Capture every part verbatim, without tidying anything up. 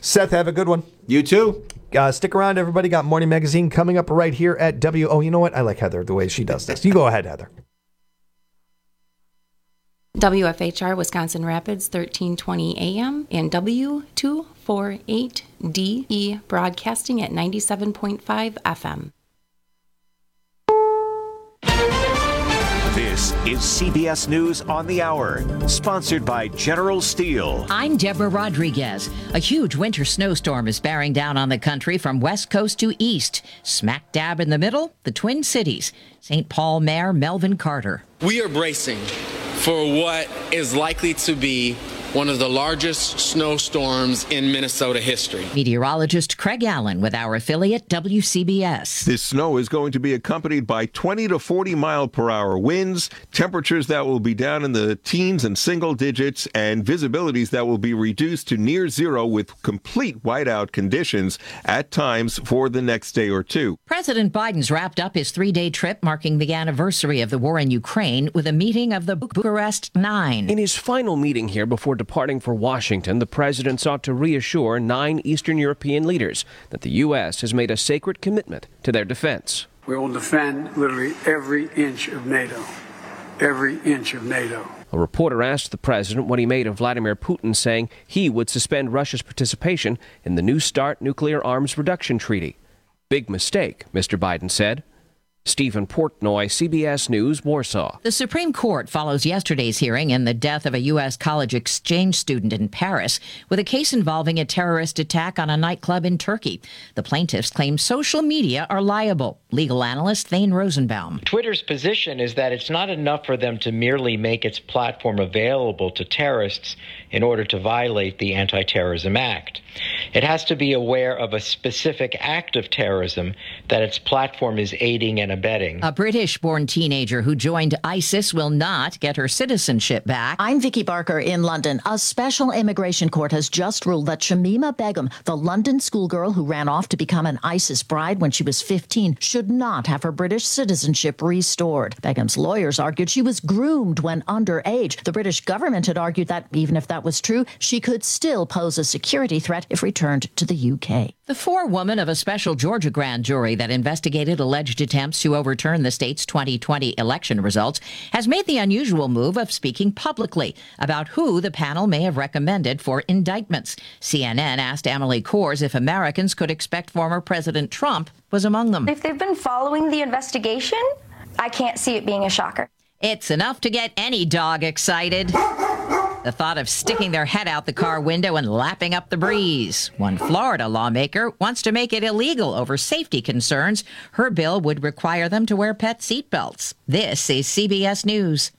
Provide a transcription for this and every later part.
Seth, have a good one. You too. Uh, stick around, everybody. Got Morning Magazine coming up right here at W. Oh, you know what? I like Heather, the way she does this. You go ahead, Heather. W F H R Wisconsin Rapids, thirteen twenty A M, and W two forty-eight D E broadcasting at ninety-seven point five F M. This is C B S News on the Hour, sponsored by General Steel. I'm Deborah Rodriguez. A huge winter snowstorm is bearing down on the country from west coast to east. Smack dab in the middle, the Twin Cities. Saint Paul Mayor Melvin Carter. We are bracing for what is likely to be one of the largest snowstorms in Minnesota history. Meteorologist Craig Allen with our affiliate W C B S. This snow is going to be accompanied by twenty to forty mile per hour winds, temperatures that will be down in the teens and single digits, and visibilities that will be reduced to near zero with complete whiteout conditions at times for the next day or two. President Biden's wrapped up his three-day trip marking the anniversary of the war in Ukraine with a meeting of the Bucharest Nine. In his final meeting here before departing for Washington, the president sought to reassure nine Eastern European leaders that the U S has made a sacred commitment to their defense. We will defend literally every inch of NATO. Every inch of NATO. A reporter asked the president what he made of Vladimir Putin saying he would suspend Russia's participation in the New START nuclear arms reduction treaty. Big mistake, Mister Biden said. Stephen Portnoy, C B S News, Warsaw. The Supreme Court follows yesterday's hearing in the death of a U S college exchange student in Paris with a case involving a terrorist attack on a nightclub in Turkey. The plaintiffs claim social media are liable. Legal analyst Thane Rosenbaum. Twitter's position is that it's not enough for them to merely make its platform available to terrorists in order to violate the Anti-Terrorism Act. It has to be aware of a specific act of terrorism that its platform is aiding and abetting. A British-born teenager who joined ISIS will not get her citizenship back. I'm Vicky Barker in London. A special immigration court has just ruled that Shamima Begum, the London schoolgirl who ran off to become an ISIS bride when she was fifteen, should not have her British citizenship restored. Begum's lawyers argued she was groomed when underage. The British government had argued that even if that was true, she could still pose a security threat if returned to the U K. The forewoman of a special Georgia grand jury that investigated alleged attempts to overturn the state's twenty twenty election results has made the unusual move of speaking publicly about who the panel may have recommended for indictments. C N N asked Emily Kors if Americans could expect former President Trump was among them. If they've been following the investigation, I can't see it being a shocker. It's enough to get any dog excited. The thought of sticking their head out the car window and lapping up the breeze. One Florida lawmaker wants to make it illegal over safety concerns. Her bill would require them to wear pet seatbelts. This is C B S News.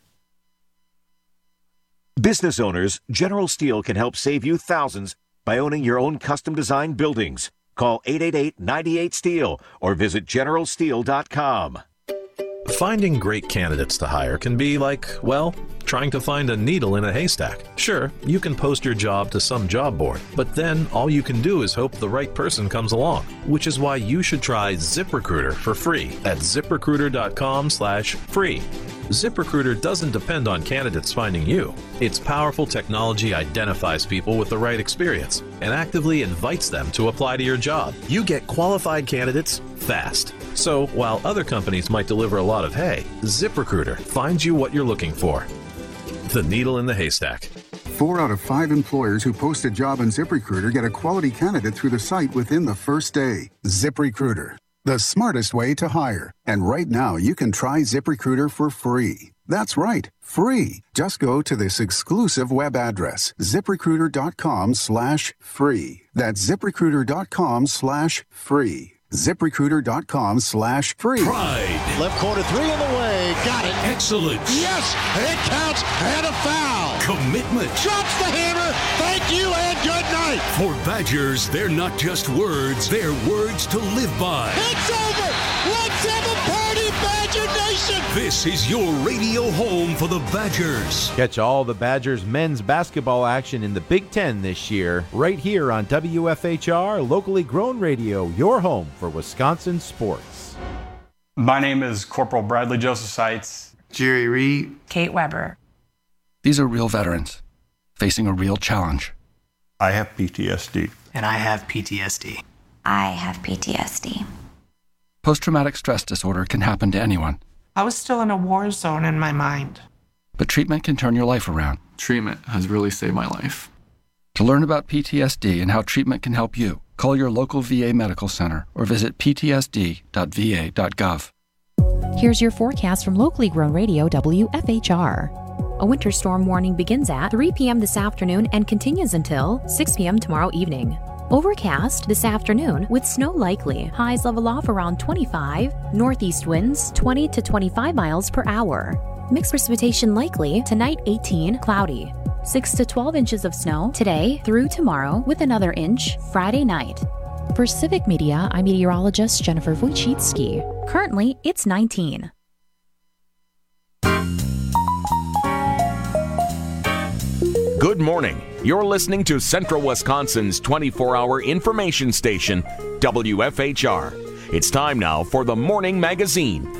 Business owners, General Steel can help save you thousands by owning your own custom-designed buildings. Call eight eight eight, nine eight, STEEL or visit general steel dot com. Finding great candidates to hire can be like, well, trying to find a needle in a haystack. Sure, you can post your job to some job board, but then all you can do is hope the right person comes along, which is why you should try ZipRecruiter for free at ZipRecruiter.com slash free. ZipRecruiter doesn't depend on candidates finding you. Its powerful technology identifies people with the right experience and actively invites them to apply to your job. You get qualified candidates fast. So while other companies might deliver a lot of hay, ZipRecruiter finds you what you're looking for. The needle in the haystack. Four out of five employers who post a job on ZipRecruiter get a quality candidate through the site within the first day. ZipRecruiter, the smartest way to hire. And right now, you can try ZipRecruiter for free. That's right, free. Just go to this exclusive web address, ZipRecruiter.com slash free. That's ZipRecruiter.com slash free. ZipRecruiter.com slash free. Pride. Left corner three in the way. Got it. Excellence. Yes, it counts and a foul. Commitment. Drops the hammer. Thank you and good night. For Badgers, they're not just words, they're words to live by. It's over. Let's have a party, Badger Nation. This is your radio home for the Badgers. Catch all the Badgers men's basketball action in the Big Ten this year, right here on W F H R, locally grown radio, your home for Wisconsin sports. My name is Corporal Bradley Joseph Seitz. Jerry Reed. Kate Weber. These are real veterans facing a real challenge. I have P T S D. And I have P T S D. I have P T S D. Post-traumatic stress disorder can happen to anyone. I was still in a war zone in my mind. But treatment can turn your life around. Treatment has really saved my life. To learn about P T S D and how treatment can help you, call your local V A medical center or visit p t s d dot v a dot gov. Here's your forecast from locally grown radio W F H R. A winter storm warning begins at three p.m. this afternoon and continues until six p.m. tomorrow evening. Overcast this afternoon with snow likely. Highs level off around twenty-five. Northeast winds twenty to twenty-five miles per hour. Mixed precipitation likely. Tonight eighteen. Cloudy. six to twelve inches of snow today through tomorrow with another inch Friday night. For Civic Media, I'm meteorologist Jennifer Wojcicki. Currently, it's nineteen. Good morning. You're listening to Central Wisconsin's twenty-four hour information station, W F H R. It's time now for the Morning Magazine.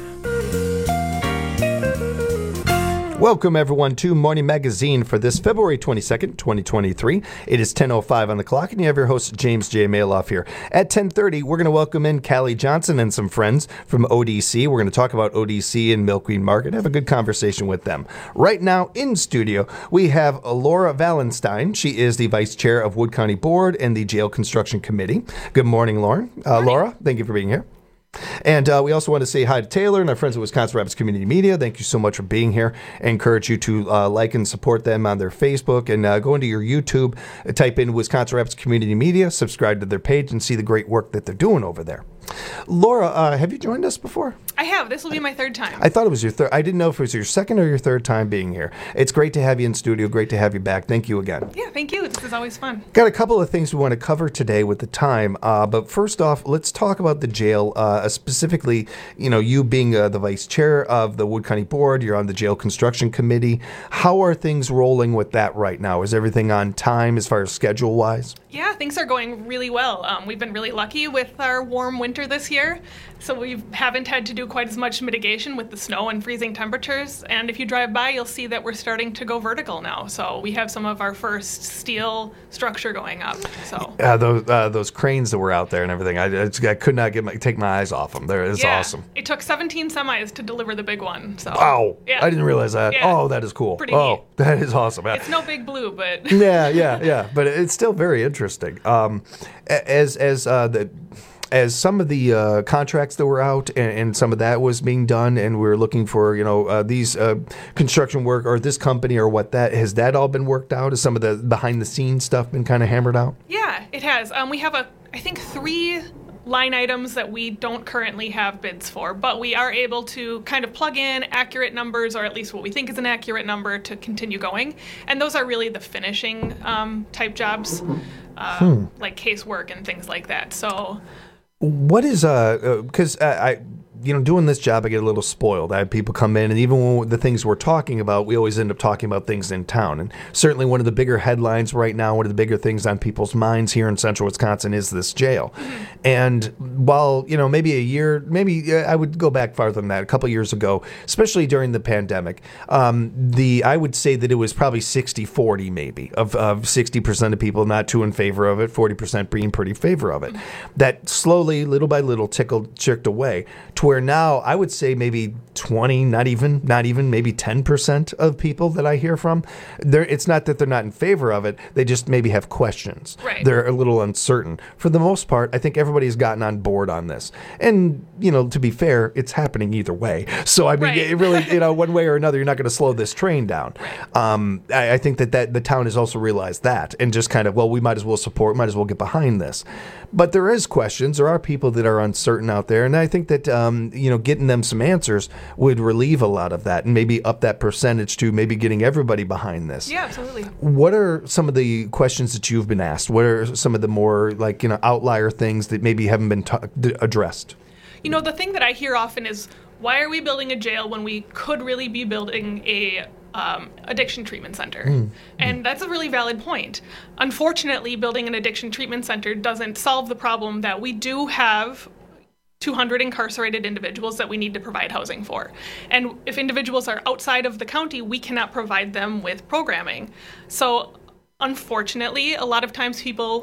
Welcome, everyone, to Morning Magazine for this February twenty-second, twenty twenty-three. It is ten oh five on the clock, and you have your host, James J. Maloff here. At ten thirty, we're going to welcome in Callie Johnson and some friends from O D C. We're going to talk about O D C and Milkweed Market, have a good conversation with them. Right now, in studio, we have Laura Valenstein. She is the Vice Chair of Wood County Board and the Jail Construction Committee. Good morning, Lauren. Uh, Laura, thank you for being here. And uh, we also want to say hi to Taylor and our friends at Wisconsin Rapids Community Media. Thank you so much for being here. I encourage you to uh, like and support them on their Facebook and uh, go into your YouTube, uh, type in Wisconsin Rapids Community Media, subscribe to their page, and see the great work that they're doing over there. Laura, uh, have you joined us before? I have. This will be my third time. I thought it was your third. I didn't know if it was your second or your third time being here. It's great to have you in studio. Great to have you back. Thank you again. Yeah, thank you. This is always fun. Got a couple of things we want to cover today with the time. Uh, but first off, let's talk about the jail, uh, specifically, you know, you being uh, the vice chair of the Wood County Board. You're on the Jail Construction Committee. How are things rolling with that right now? Is everything on time as far as schedule-wise? Yeah, things are going really well. Um, we've been really lucky with our warm winter this year, so we haven't had to do quite as much mitigation with the snow and freezing temperatures. And if you drive by, you'll see that we're starting to go vertical now. So we have some of our first steel structure going up. So uh, those uh, those cranes that were out there and everything, I, I, just, I could not get my, take my eyes off them. They're, it's yeah, awesome. It took seventeen semis to deliver the big one. So wow, yeah. I didn't realize that. Yeah. Oh, that is cool. Pretty oh, neat. That is awesome. It's no big blue, but yeah, yeah, yeah. But it's still very interesting. Um, as as uh, the as some of the uh, contracts that were out and, and some of that was being done, and we were looking for you know uh, these uh, construction work or this company or what that has that all been worked out? Has some of the behind the scenes stuff been kind of hammered out? Yeah, it has. Um, we have a I think three line items that we don't currently have bids for, but we are able to kind of plug in accurate numbers, or at least what we think is an accurate number, to continue going. And those are really the finishing um, type jobs, uh, hmm. like casework and things like that. So, what is uh? Because uh, I. You know, doing this job, I get a little spoiled. I have people come in, and even when the things we're talking about, we always end up talking about things in town. And certainly one of the bigger headlines right now, one of the bigger things on people's minds here in central Wisconsin is this jail. Mm-hmm. And while, you know, maybe a year, maybe uh, I would go back farther than that, a couple years ago, especially during the pandemic, um, the I would say that it was probably sixty forty maybe, of, of sixty percent of people not too in favor of it, forty percent being pretty in favor of it. Mm-hmm. That slowly, little by little, tickled, chicked away to where now I would say maybe twenty, not even, not even, maybe ten percent of people that I hear from, they're, it's not that they're not in favor of it, they just maybe have questions. Right. They're a little uncertain. For the most part, I think everybody's gotten on board on this. And, you know, to be fair, it's happening either way. So, I mean, right. it really, you know, one way or another, you're not going to slow this train down. Right. Um, I, I think that, that the town has also realized that and just kind of, well, we might as well support, might as well get behind this. But there is questions. There are people that are uncertain out there. And I think that, um, you know, getting them some answers would relieve a lot of that and maybe up that percentage to maybe getting everybody behind this. Yeah, absolutely. What are some of the questions that you've been asked? What are some of the more like, you know, outlier things that maybe haven't been ta- addressed? You know, the thing that I hear often is, why are we building a jail when we could really be building a um, addiction treatment center? Mm. And that's a really valid point. Unfortunately, building an addiction treatment center doesn't solve the problem that we do have two hundred incarcerated individuals that we need to provide housing for. And if individuals are outside of the county, we cannot provide them with programming. So unfortunately, a lot of times people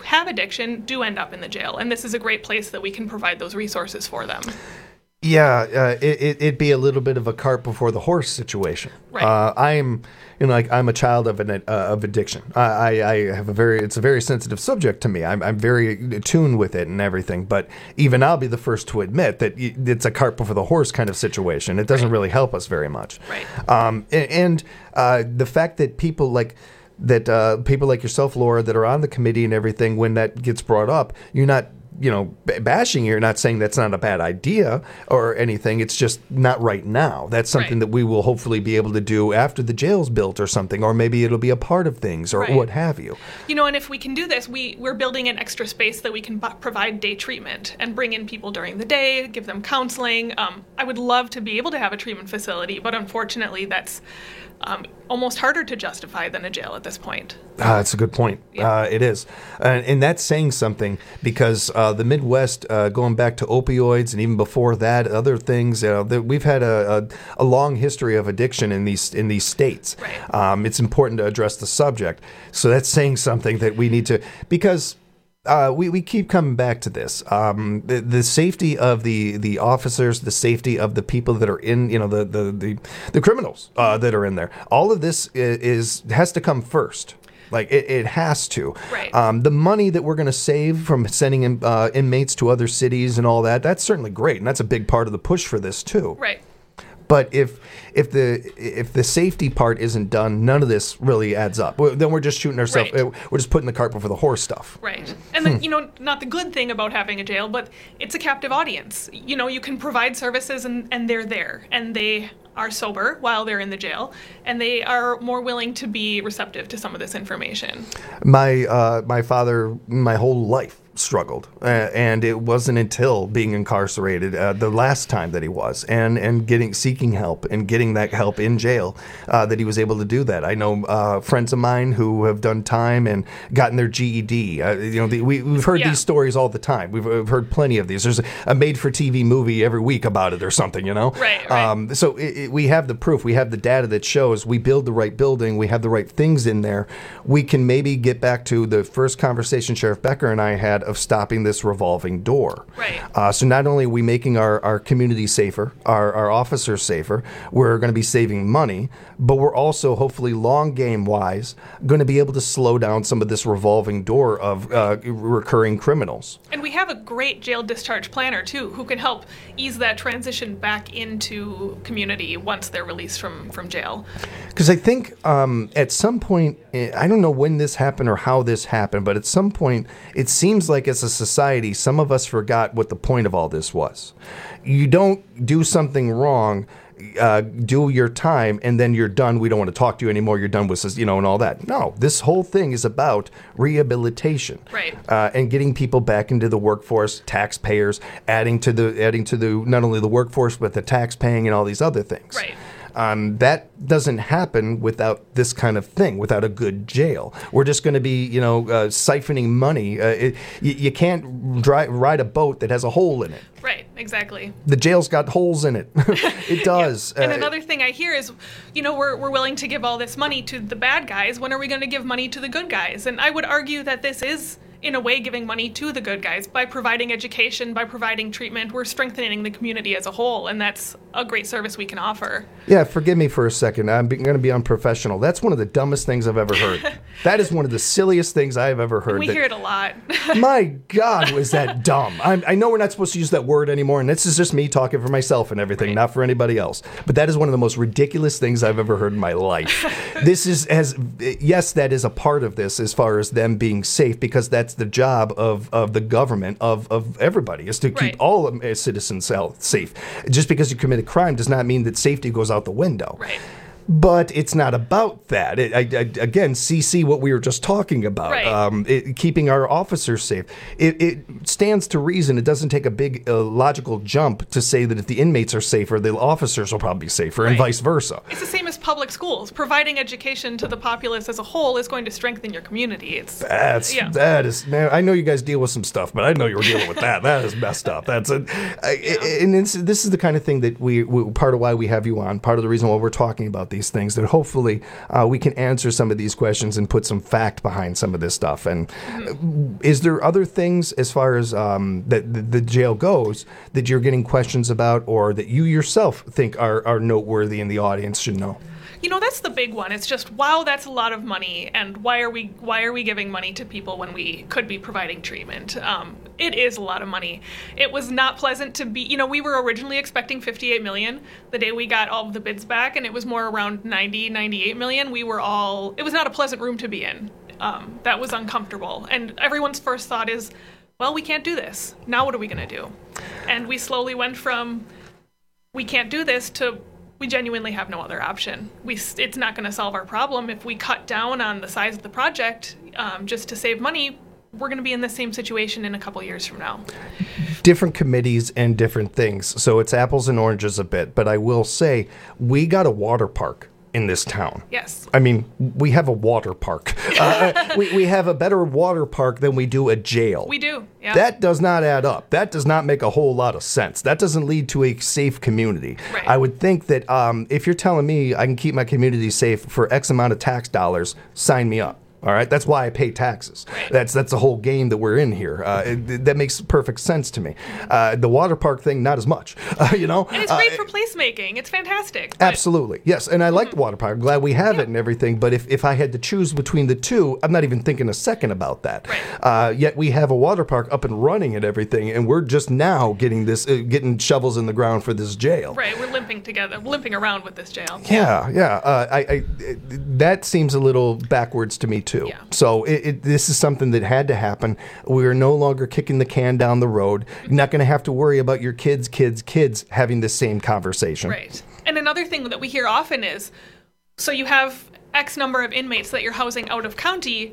have addiction do end up in the jail. And this is a great place that we can provide those resources for them. Yeah, uh, it, it, it'd be a little bit of a cart before the horse situation. Right. Uh, I'm, you know, like I'm a child of an uh, of addiction. I, I, I have a very, it's a very sensitive subject to me. I'm, I'm very attuned with it and everything. But even I'll be the first to admit that it's a cart before the horse kind of situation. It doesn't Right. really help us very much. Right. Um, and and uh, the fact that people like. that uh, people like yourself, Laura, that are on the committee and everything, when that gets brought up, you're not, you know, b- bashing. You're not saying that's not a bad idea or anything. It's just not right now. That's something Right. that we will hopefully be able to do after the jail's built or something, or maybe it'll be a part of things or Right. what have you. You know, and if we can do this, we, we're building an extra space that we can b- provide day treatment and bring in people during the day, give them counseling. Um, I would love to be able to have a treatment facility, but unfortunately that's um, almost harder to justify than a jail at this point. Ah, that's a good point. Uh, it is. And, and that's saying something because uh, the Midwest, uh, going back to opioids and even before that, other things, you know, that we've had a, a, a long history of addiction in these in these states. Right. Um, it's important to address the subject. So that's saying something that we need to, because Uh, we, we keep coming back to this. Um, the, the safety of the, the officers, the safety of the people that are in, you know, the the the, the criminals uh, that are in there. All of this is, is has to come first. Like it, it has to. Right. Um, the money that we're going to save from sending in, uh, inmates to other cities and all that, that's certainly great, and that's a big part of the push for this too. Right. But if if the if the safety part isn't done, none of this really adds up. Well, then we're just shooting ourselves. Right. We're just putting the cart before the horse stuff. Right. And then, you know, not the good thing about having a jail, but it's a captive audience. You know, you can provide services and, and they're there and they are sober while they're in the jail and they are more willing to be receptive to some of this information. My uh, my father, my whole life struggled, uh, and it wasn't until being incarcerated uh, the last time that he was, and and getting seeking help and getting that help in jail uh, that he was able to do that. I know uh, friends of mine who have done time and gotten their G E D. Uh, you know, the, we, we've heard Yeah. these stories all the time. We've, we've heard plenty of these. There's a, a made-for-T V movie every week about it or something. You know, Right, right. Um, so it, it, we have the proof. We have the data that shows we build the right building. We have the right things in there. We can maybe get back to the first conversation Sheriff Becker and I had of stopping this revolving door. Right. Uh, so not only are we making our, our community safer, our, our officers safer, we're going to be saving money, but we're also hopefully long game wise going to be able to slow down some of this revolving door of uh, recurring criminals. And we have a great jail discharge planner, too, who can help ease that transition back into community once they're released from, from jail. Because I think um, at some point, eh, I don't know when this happened or how this happened, but at some point, it seems like as a society, some of us forgot what the point of all this was. You don't do something wrong, uh, do your time, and then you're done. We don't want to talk to you anymore. You're done with, you know, and all that. No, this whole thing is about rehabilitation, Right. uh, and getting people back into the workforce, taxpayers, adding to the adding to the not only the workforce but the tax paying and all these other things. Right. Um, that doesn't happen without this kind of thing, without a good jail. We're just going to be, you know, uh, siphoning money. Uh, it, you, you can't dri- ride a boat that has a hole in it. Right, exactly. The jail's got holes in it. It does. And Uh, another thing I hear is, you know, we're, we're willing to give all this money to the bad guys. When are we going to give money to the good guys? And I would argue that this is, in a way, giving money to the good guys. By providing education, by providing treatment, we're strengthening the community as a whole, and that's a great service we can offer. Yeah, forgive me for a second. I'm going to be unprofessional. That's one of the dumbest things I've ever heard. That is one of the silliest things I've ever heard. We that, hear it a lot. My God, was that dumb. I'm, I know we're not supposed to use that word anymore, and this is just me talking for myself and everything, not for anybody else. But that is one of the most ridiculous things I've ever heard in my life. This is, as yes, that is a part of this as far as them being safe, because that's the job of, of the government, of, of everybody, is to keep Right. all uh, citizens safe. Just because you commit a crime does not mean that safety goes out the window. Right. But it's not about that. It, I, I, again, C C, what we were just talking about, Right. um, it, keeping our officers safe. It, it stands to reason. It doesn't take a big uh, logical jump to say that if the inmates are safer, the officers will probably be safer, and Right. vice versa. It's the same as public schools. Providing education to the populace as a whole is going to strengthen your community. It's That's yeah. that is. Man, I know you guys deal with some stuff, but I didn't know you were dealing with that. That is messed up. That's a, I, and it's, this is the kind of thing that we, we part of why we have you on. Part of the reason why we're talking about these these things, that hopefully uh, we can answer some of these questions and put some fact behind some of this stuff. And mm-hmm. is there other things as far as um, that the, the jail goes that you're getting questions about, or that you yourself think are, are noteworthy and the audience should know? You know, that's the big one. It's just, wow, that's a lot of money, and why are we why are we giving money to people when we could be providing treatment? Um, it is a lot of money. It was not pleasant to be, you know, we were originally expecting fifty-eight million the day we got all of the bids back, and it was more around ninety, ninety-eight million. We were all, it was not a pleasant room to be in. Um, that was uncomfortable. And everyone's first thought is, well, we can't do this. Now what are we going to do? And we slowly went from, we can't do this, to we genuinely have no other option. We, it's not going to solve our problem. If we cut down on the size of the project um, just to save money, we're going to be in the same situation in a couple years from now. Different committees and different things. So it's apples and oranges a bit. But I will say, we got a water park in this town. Yes. I mean, we have a water park. Uh, we, we have a better water park than we do a jail. We do, yeah. That does not add up. That does not make a whole lot of sense. That doesn't lead to a safe community. Right. I would think that um, if you're telling me I can keep my community safe for X amount of tax dollars, sign me up. All right, that's why I pay taxes. Right. That's that's the whole game that we're in here. Uh, it, that makes perfect sense to me. Uh, the water park thing, not as much. Uh, you know, and it's great uh, for placemaking. It's fantastic. But absolutely, yes. And I like the water park. I'm glad we have yeah. it and everything. But if, if I had to choose between the two, I'm not even thinking a second about that. Right. Uh, yet we have a water park up and running and everything, and we're just now getting this, uh, getting shovels in the ground for this jail. Right. We're limping together, limping around with this jail. Yeah, yeah. Uh, I, I it, that seems a little backwards to me too. Yeah. So. It, it, this is something that had to happen. We are no longer kicking the can down the road. You're not going to have to worry about your kids, kids, kids having the same conversation. Right. And another thing that we hear often is, so you have X number of inmates that you're housing out of county.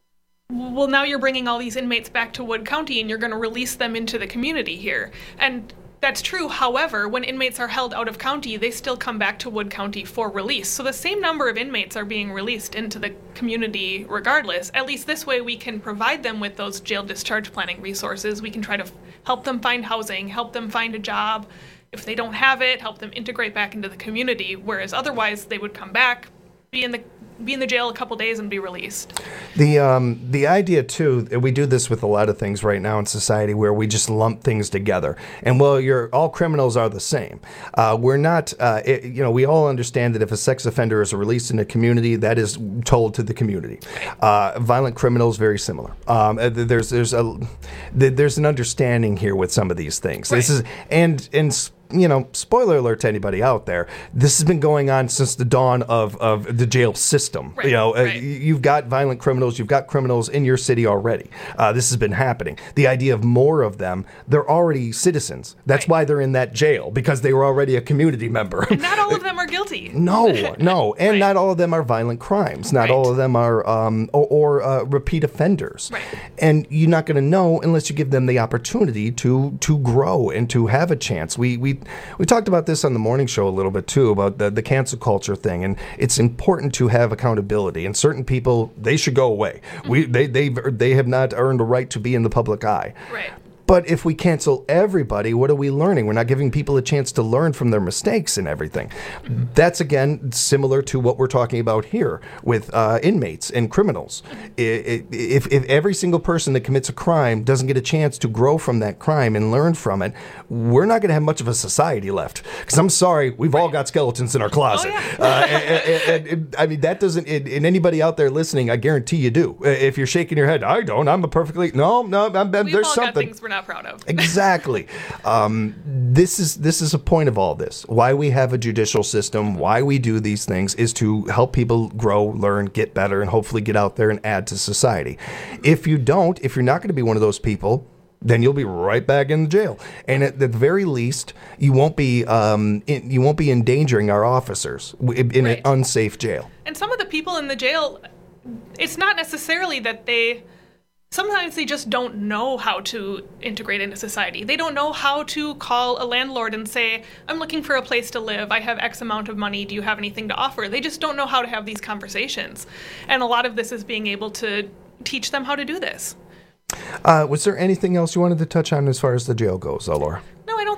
Well, now you're bringing all these inmates back to Wood County, and you're going to release them into the community here. And that's true. However, when inmates are held out of county, they still come back to Wood County for release. So the same number of inmates are being released into the community regardless. At least this way we can provide them with those jail discharge planning resources. We can try to f- help them find housing, help them find a job. If they don't have it, help them integrate back into the community, whereas otherwise they would come back, be in the be in the jail a couple days and be released. The um, the idea too, we do this with a lot of things right now in society where we just lump things together. And well, you're all criminals are the same. Uh, we're not. Uh, it, you know, we all understand that if a sex offender is released in a community, that is told to the community. Uh, violent criminals, very similar. Um, there's there's a there's an understanding here with some of these things. Right. This is and and. You know, spoiler alert to anybody out there, this has been going on since the dawn of, of the jail system. Right, you know, right. uh, you've got violent criminals, you've got criminals in your city already. Uh, this has been happening. The idea of more of them, they're already citizens. That's right. why they're in that jail, because they were already a community member. And not all of them are guilty. No, no. And right. not all of them are violent crimes. Not right. all of them are um, or, or uh, repeat offenders. Right. And you're not going to know unless you give them the opportunity to to grow and to have a chance. We we we talked about this on the morning show a little bit too, about the, the cancel culture thing, and it's important to have accountability. And certain people, they should go away. Mm-hmm. We they they they have not earned a right to be in the public eye. Right. But if we cancel everybody, what are we learning? We're not giving people a chance to learn from their mistakes and everything. Mm-hmm. That's, again, similar to what we're talking about here with uh, inmates and criminals. If, if, if every single person that commits a crime doesn't get a chance to grow from that crime and learn from it, we're not going to have much of a society left. Because I'm sorry, we've all got skeletons in our closet. Oh, yeah. uh, and, and, and, I mean, that doesn't, and, and anybody out there listening, I guarantee you do. If you're shaking your head, I don't, I'm a perfectly, no, no, I'm, I'm, We've there's all something. Got things we're not proud of. Exactly. Um, this is this is a point of all this. Why we have a judicial system, why we do these things, is to help people grow, learn, get better, and hopefully get out there and add to society. If you don't, if you're not going to be one of those people, then you'll be right back in the jail. And at the very least, you won't be um, in, you won't be endangering our officers in, in right. an unsafe jail. And some of the people in the jail, it's not necessarily that they. Sometimes they just don't know how to integrate into society. They don't know how to call a landlord and say, I'm looking for a place to live. I have X amount of money. Do you have anything to offer? They just don't know how to have these conversations. And a lot of this is being able to teach them how to do this. Uh, was there anything else you wanted to touch on as far as the jail goes, though, Laura? No, I don't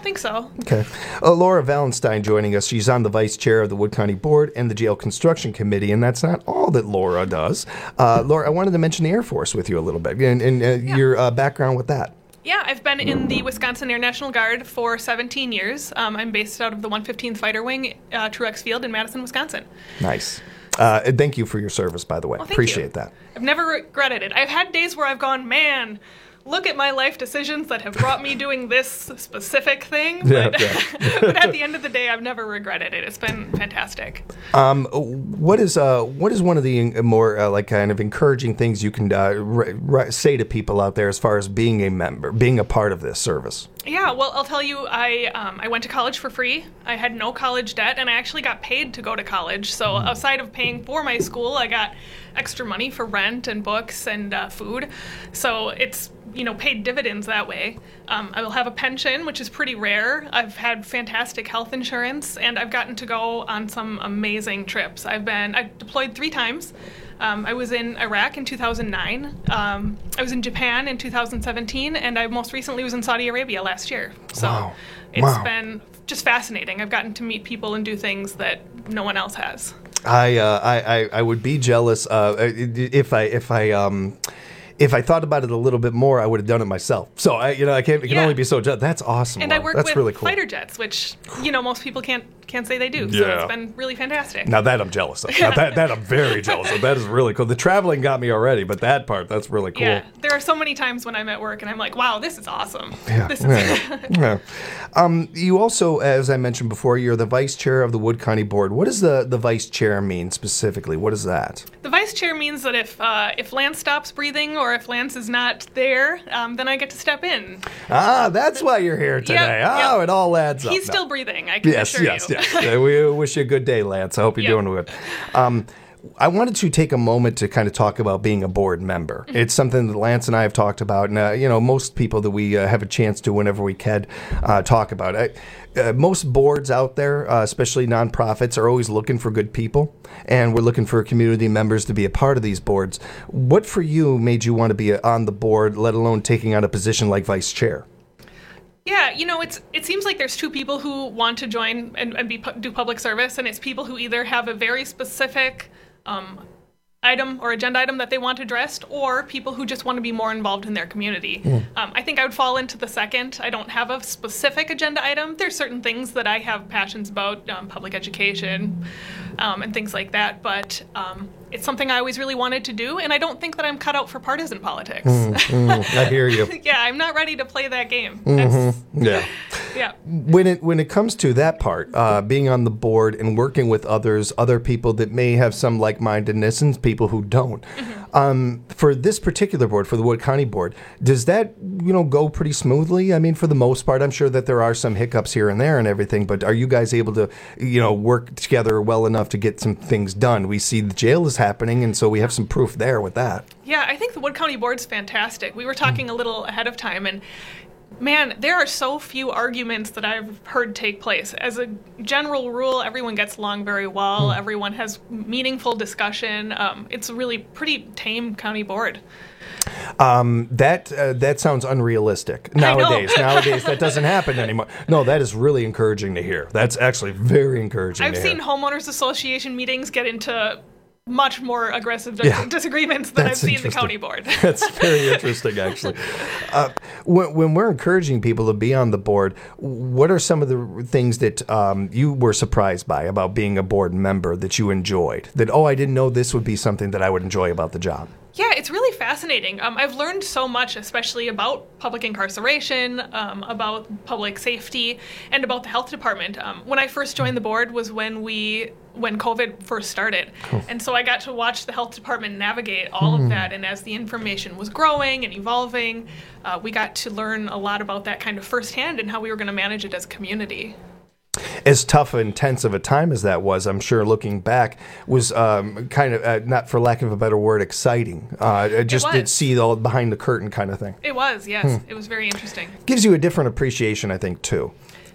think so. Okay. Uh, Laura Valenstein joining us. She's on the vice chair of the Wood County Board and the Jail Construction Committee, and that's not all that Laura does. Uh, Laura, I wanted to mention the Air Force with you a little bit, and, and uh, Yeah. your uh, background with that. Yeah, I've been in the Wisconsin Air National Guard for seventeen years. Um, I'm based out of the one fifteenth Fighter Wing, uh, Truex Field in Madison, Wisconsin. Nice. Uh, and thank you for your service, by the way. Well, thank Appreciate you. that. I've never regretted it. I've had days where I've gone, man, look at my life decisions that have brought me doing this specific thing. Yeah, But, yeah. but at the end of the day, I've never regretted it. It's been fantastic. Um, what is uh, what is one of the more uh, like kind of encouraging things you can uh, r- r- say to people out there as far as being a member, being a part of this service? Yeah, well, I'll tell you, I um, I went to college for free. I had no college debt, and I actually got paid to go to college. So outside of paying for my school, I got extra money for rent and books and uh, food. So it's, you know, paid dividends that way. Um, I will have a pension, which is pretty rare. I've had fantastic health insurance, and I've gotten to go on some amazing trips. I've been, I've deployed three times. Um, I was in Iraq in two thousand nine. Um, I was in Japan in two thousand seventeen, and I most recently was in Saudi Arabia last year. So Wow. it's Wow. been just fascinating. I've gotten to meet people and do things that no one else has. I, uh, I, I, I would be jealous uh, if I if I um, if I thought about it a little bit more. I would have done it myself. So I, you know, I can't. I can Yeah. only be so jealous. That's awesome. And I Laura. work That's with really cool. fighter jets, which, you know, most people can't can't say they do. So Yeah. it's been really fantastic. Now that I'm jealous of. Now that that I'm very jealous of. That is really cool. The traveling got me already, but that part, that's really cool. Yeah, there are so many times when I'm at work and I'm like, wow, this is awesome. Yeah, This is yeah, yeah. Um, you also, as I mentioned before, you're the vice chair of the Wood County Board. What does the, the vice chair mean specifically? What is that? The vice chair means that if uh, if Lance stops breathing or if Lance is not there, um, then I get to step in. Ah, that's why you're here today. Yep, oh, yep. it all adds up. He's No. still breathing, I can Yes, assure yes, you. yes. Uh, we wish you a good day, Lance. I hope you're Yep. doing good. Um, I wanted to take a moment to kind of talk about being a board member. Mm-hmm. It's something that Lance and I have talked about, and uh, you know, most people that we uh, have a chance to, whenever we can, uh, talk about it. Uh, most boards out there, uh, especially nonprofits, are always looking for good people, and we're looking for community members to be a part of these boards. What for you made you want to be on the board, let alone taking on a position like vice chair? Yeah, you know, it's it seems like there's two people who want to join and, and be pu- do public service, and it's people who either have a very specific um, item or agenda item that they want addressed, or people who just want to be more involved in their community. Mm. Um, I think I would fall into the second. I don't have a specific agenda item. There's certain things that I have passions about, um, public education um, and things like that, but um, it's something I always really wanted to do, and I don't think that I'm cut out for partisan politics. Mm, mm, I hear you. Yeah, I'm not ready to play that game. That's- Mm-hmm. Yeah. Yeah. When it when it comes to that part, uh, being on the board and working with others, other people that may have some like-mindedness and people who don't, Mm-hmm. um, for this particular board, for the Wood County Board, does that you know go pretty smoothly? I mean, for the most part, I'm sure that there are some hiccups here and there and everything, but are you guys able to you know work together well enough to get some things done? We see the jail is happening, and so we have some proof there with that. Yeah, I think the Wood County Board's fantastic. We were talking a little ahead of time, and man, there are so few arguments that I've heard take place. As a general rule, everyone gets along very well. Hmm. Everyone has meaningful discussion. Um, it's a really pretty tame county board. Um, that uh, that sounds unrealistic I know. nowadays. Nowadays, that doesn't happen anymore. No, that is really encouraging to hear. That's actually very encouraging I've to seen hear. homeowners association meetings get into much more aggressive dis- Yeah. disagreements than I've That's seen the interesting. county board. That's very interesting, actually. Uh, when, when we're encouraging people to be on the board, what are some of the things that um, you were surprised by about being a board member that you enjoyed? That, oh, I didn't know this would be something that I would enjoy about the job. Yeah, it's really fascinating. Um, I've learned so much, especially about public incarceration, um, about public safety, and about the health department. Um, when I first joined the board was when we when COVID first started, Cool. and so I got to watch the health department navigate all Hmm. of that. And as the information was growing and evolving, uh, we got to learn a lot about that kind of firsthand and how we were going to manage it as a community. As tough and intense of a time as that was, I'm sure looking back was um, kind of, uh, not for lack of a better word, exciting. Uh, just was. to see all behind the curtain kind of thing. It was, yes, Hmm. it was very interesting. Gives you a different appreciation, I think, too.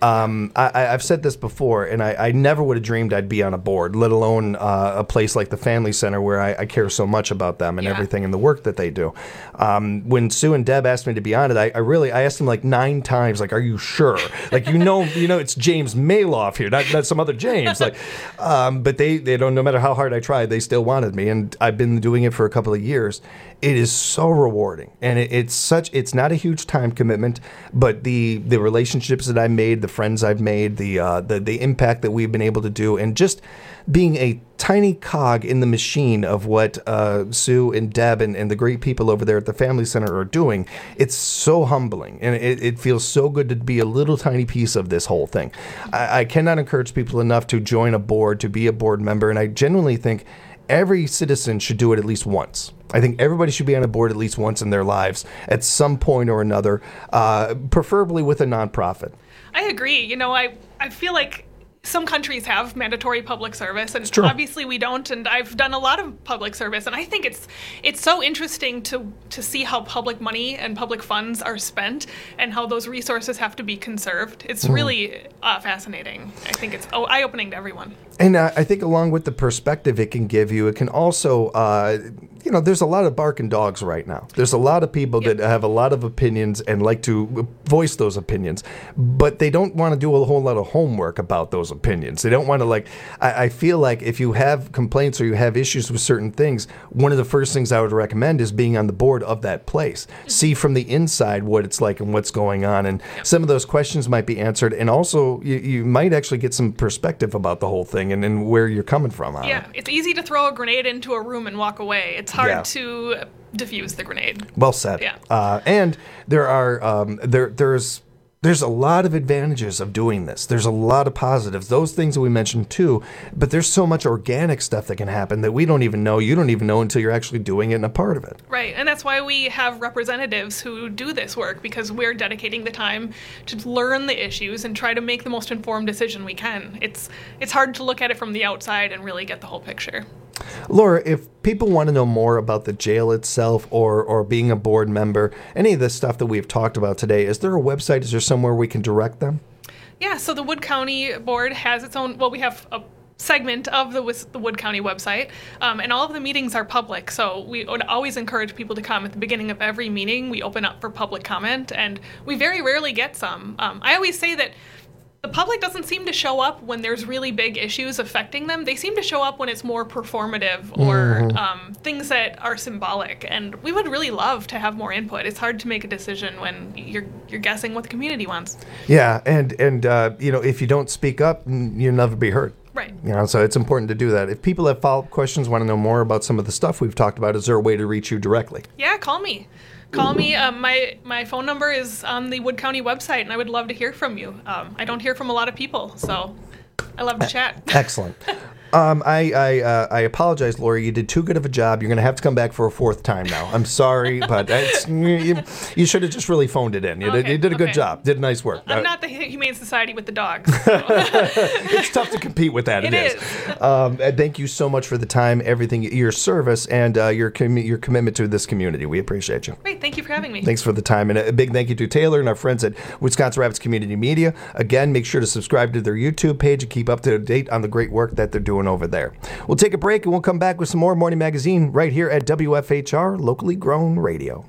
Um, I, I've said this before, and I, I never would have dreamed I'd be on a board, let alone uh, a place like the Family Center where I, I care so much about them and yeah. everything and the work that they do. Um, when Sue and Deb asked me to be on it, I, I really I asked them like nine times, like, "Are you sure?" Like, you know, you know, it's James Maloff here, not, not some other James. Like, um, but they they don't. No matter how hard I tried, they still wanted me, and I've been doing it for a couple of years. It is so rewarding, and it, it's such. It's not a huge time commitment, but the the relationships that I made, the friends I've made, the uh, the the impact that we've been able to do, and just being a tiny cog in the machine of what uh, Sue and Deb and, and the great people over there at the Family Center are doing. It's so humbling, and it, it feels so good to be a little tiny piece of this whole thing. I, I cannot encourage people enough to join a board, to be a board member, and I genuinely think every citizen should do it at least once. I think everybody should be on a board at least once in their lives at some point or another, uh, preferably with a nonprofit. I agree. You know, I, I feel like some countries have mandatory public service, and obviously we don't. And I've done a lot of public service, and I think it's it's so interesting to to see how public money and public funds are spent, and how those resources have to be conserved. It's mm. really uh, fascinating. I think it's oh, eye-opening to everyone. And uh, I think along with the perspective it can give you, it can also, uh, you know, there's a lot of barking dogs right now. There's a lot of people yep. that have a lot of opinions and like to voice those opinions, but they don't want to do a whole lot of homework about those opinions. They don't want to, like, I, I feel like if you have complaints or you have issues with certain things, one of the first things I would recommend is being on the board of that place. Mm-hmm. See from the inside what it's like and what's going on, and yep. some of those questions might be answered, and also you, you might actually get some perspective about the whole thing and, and where you're coming from on yeah, it. It's easy to throw a grenade into a room and walk away. It's hard Yeah. to defuse the grenade. Well said. Yeah. Uh, and there are um, there there's there's a lot of advantages of doing this. There's a lot of positives. Those things that we mentioned too. But there's so much organic stuff that can happen that we don't even know. You don't even know until you're actually doing it and a part of it. Right, and that's why we have representatives who do this work, because we're dedicating the time to learn the issues and try to make the most informed decision we can. It's it's hard to look at it from the outside and really get the whole picture. Laura, if people want to know more about the jail itself or or being a board member, any of the stuff that we've talked about today, is there a website? Is there somewhere we can direct them? Yeah, so the Wood County Board has its own, well, we have a segment of the, the Wood County website, um, and all of the meetings are public, so we would always encourage people to come. At the beginning of every meeting, we open up for public comment, and we very rarely get some. Um, I always say that the public doesn't seem to show up when there's really big issues affecting them. They seem to show up when it's more performative or mm-hmm. um, things that are symbolic. And we would really love to have more input. It's hard to make a decision when you're you're guessing what the community wants. Yeah, and and uh, you know, if you don't speak up, you'll never be heard. Right. You know, so it's important to do that. If people have follow-up questions, want to know more about some of the stuff we've talked about, is there a way to reach you directly? Yeah, call me. Call me. Um, my my phone number is on the Wood County website, and I would love to hear from you. Um, I don't hear from a lot of people, so I love to chat. Excellent. Um, I I, uh, I apologize, Laura. You did too good of a job. You're going to have to come back for a fourth time now. I'm sorry, but it's, you, you should have just really phoned it in. You, okay, did, you did a good okay. job. Did nice work. I'm uh, not the Humane Society with the dogs. So. It's tough to compete with that. It, it is. is. Um, and thank you so much for the time, everything, your service, and uh, your com- your commitment to this community. We appreciate you. Great. Thank you for having me. Thanks for the time. And a big thank you to Taylor and our friends at Wisconsin Rapids Community Media. Again, make sure to subscribe to their YouTube page and keep up to date on the great work that they're doing over there. We'll take a break and we'll come back with some more Morning Magazine right here at W F H R, locally grown radio.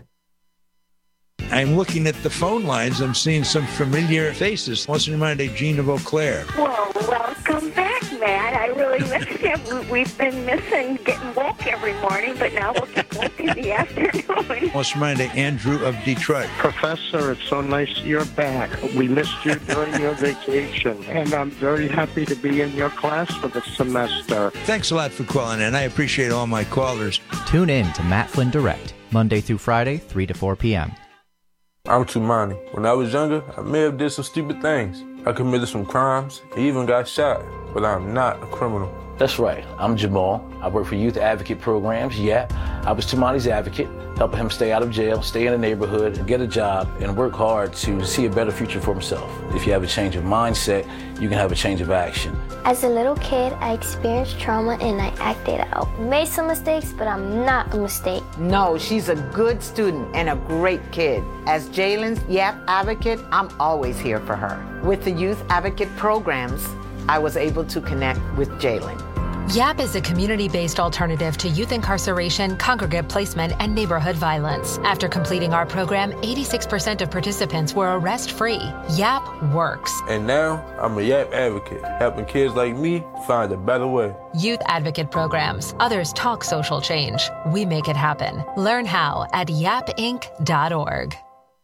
I'm looking at the phone lines. I'm seeing some familiar faces. What's in mind of Gene of Eau Claire? Well, welcome back, Matt. I really miss you. We've been missing getting woke every morning, but now we'll get woke in the afternoon. What's in mind of Andrew of Detroit? Professor, it's so nice you're back. We missed you during your vacation, and I'm very happy to be in your class for the semester. Thanks a lot for calling in. I appreciate all my callers. Tune in to Matt Flynn Direct, Monday through Friday, three to four p.m. I'm Tumani. When I was younger, I may have did some stupid things. I committed some crimes, even got shot, but I'm not a criminal. That's right. I'm Jamal. I work for youth advocate programs, YAP. I was Tumani's advocate, helping him stay out of jail, stay in the neighborhood, get a job, and work hard to see a better future for himself. If you have a change of mindset, you can have a change of action. As a little kid, I experienced trauma and I acted out. Made some mistakes, but I'm not a mistake. No, she's a good student and a great kid. As Jalen's YAP advocate, I'm always here for her. With the Youth Advocate programs, I was able to connect with Jalen. YAP is a community-based alternative to youth incarceration, congregate placement, and neighborhood violence. After completing our program, eighty-six percent of participants were arrest-free. YAP works. And now, I'm a YAP advocate, helping kids like me find a better way. Youth Advocate programs. Others talk social change. We make it happen. Learn how at yap inc dot org.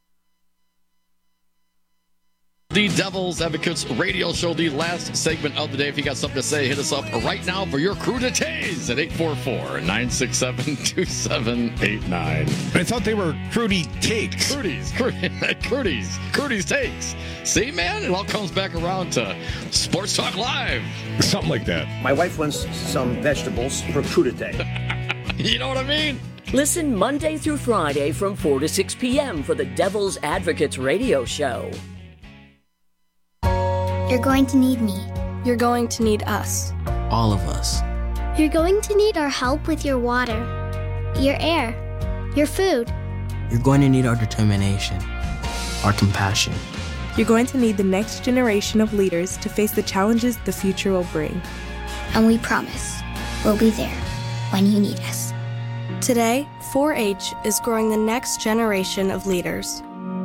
The Devil's Advocates radio show, the last segment of the day. If you got something to say, hit us up right now for your crew to tase at eight four four, nine six seven, two seven eight nine. I thought they were Crudy Takes. Crudy's, Crudy's, Crudy's Takes. See, man, it all comes back around to Sports Talk Live. Something like that. My wife wants some vegetables for crudité. You know what I mean? Listen Monday through Friday from four to six p.m. for the Devil's Advocates radio show. You're going to need me. You're going to need us. All of us. You're going to need our help with your water, your air, your food. You're going to need our determination, our compassion. You're going to need the next generation of leaders to face the challenges the future will bring. And we promise, we'll be there when you need us. Today, four H is growing the next generation of leaders.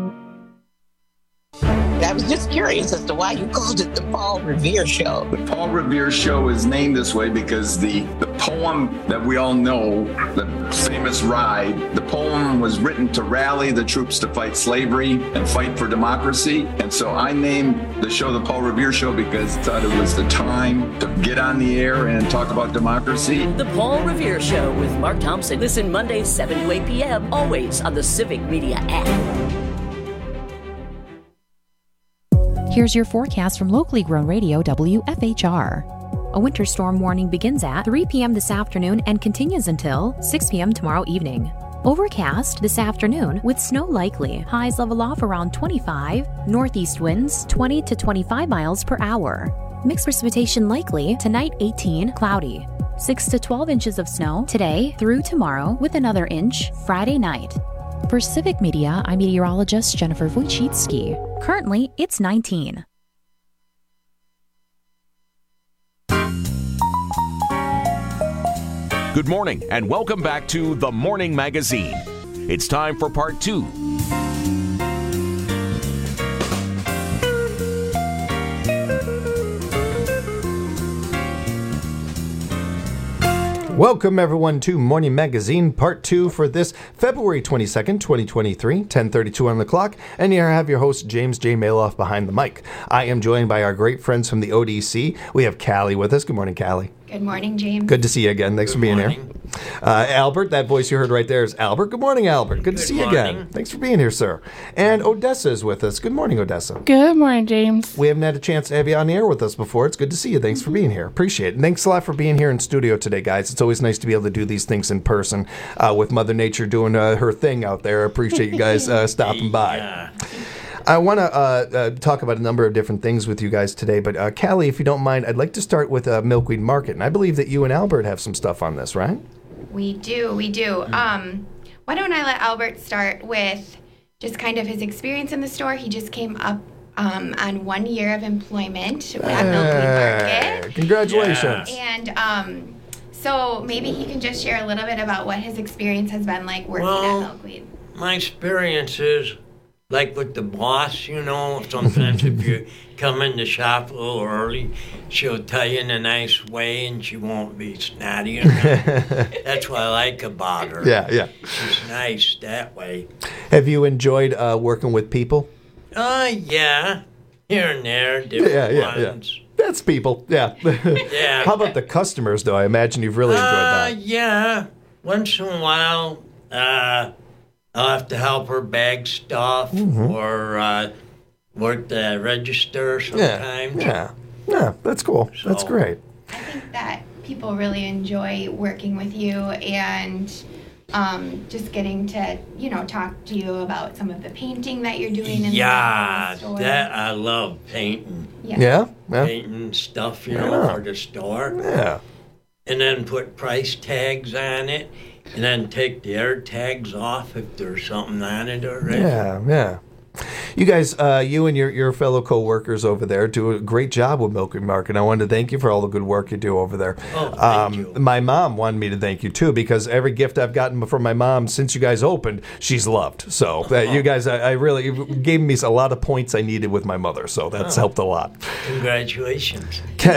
I was just curious as to why you called it the Paul Revere Show. The Paul Revere Show is named this way because the, the poem that we all know, the famous Ride, the poem was written to rally the troops to fight slavery and fight for democracy. And so I named the show the Paul Revere Show because I thought it was the time to get on the air and talk about democracy. The Paul Revere Show with Mark Thompson. Listen Mondays, seven to eight p.m., always on the Civic Media app. Here's your forecast from locally grown radio W F H R. A winter storm warning begins at three p.m. this afternoon and continues until six p.m. tomorrow evening. Overcast this afternoon with snow likely. Highs level off around twenty-five. Northeast winds twenty to twenty-five miles per hour. Mixed precipitation likely. Tonight eighteen. Cloudy. six to twelve inches of snow today through tomorrow with another inch Friday night. For Civic Media, I'm meteorologist Jennifer Wojcicki. Currently, it's nineteen. Good morning, and welcome back to The Morning Magazine. It's time for part two. Welcome, everyone, to Morning Magazine, Part two for this February twenty-second, twenty twenty-three, ten thirty-two on the clock. And here I have your host, James J. Maloff, behind the mic. I am joined by our great friends from the O D C. We have Callie with us. Good morning, Callie. Good morning, James. Good to see you again. Thanks Good for being morning. here. Uh, Albert, that voice you heard right there is Albert. Good morning, Albert. Good, Good to see morning. you again. Thanks for being here, sir. And Odessa is with us. Good morning, Odessa. Good morning, James. We haven't had a chance to have you on the air with us before. It's good to see you. Thanks for being here. Appreciate it. And thanks a lot for being here in studio today, guys. It's always nice to be able to do these things in person uh, with Mother Nature doing uh, her thing out there. I appreciate you guys uh, stopping by. Yeah. I want to uh, uh, talk about a number of different things with you guys today, but uh, Callie, if you don't mind, I'd like to start with uh, Milkweed Market, and I believe that you and Albert have some stuff on this, right? We do, we do. Um, why don't I let Albert start with just kind of his experience in the store? He just came up um, on one year of employment at Milkweed Market. Congratulations. And um, so maybe he can just share a little bit about what his experience has been like working Well, at Milkweed. My experience is, like with the boss, you know, sometimes if you come in the shop a little early, she'll tell you in a nice way and she won't be snotty. That's what I like about her. Yeah, yeah. She's nice that way. Have you enjoyed uh, working with people? Uh, yeah. Here and there, different Yeah, yeah, ones. yeah. That's people, yeah. Yeah. How about the customers, though? I imagine you've really enjoyed Uh, that. yeah. Once in a while, uh, I'll have to help her bag stuff Mhm. or uh, work the register sometimes. Yeah, yeah, that's cool. That's So- great. I think that people really enjoy working with you, and Um, just getting to, you know, talk to you about some of the painting that you're doing in yeah, the store. that I love painting. Yeah. Yeah? Yeah. Painting stuff, you know, Yeah. for the store. Yeah. And then put price tags on it, and then take the air tags off if there's something on it already. Yeah, yeah. You guys, uh, you and your, your fellow co-workers over there do a great job with Milkweed Market. I wanted to thank you for all the good work you do over there. Oh, thank um, you. My mom wanted me to thank you, too, because every gift I've gotten from my mom since you guys opened, she's loved. So uh, you guys, I, I really you gave me a lot of points I needed with my mother, so that's Oh. helped a lot. Congratulations.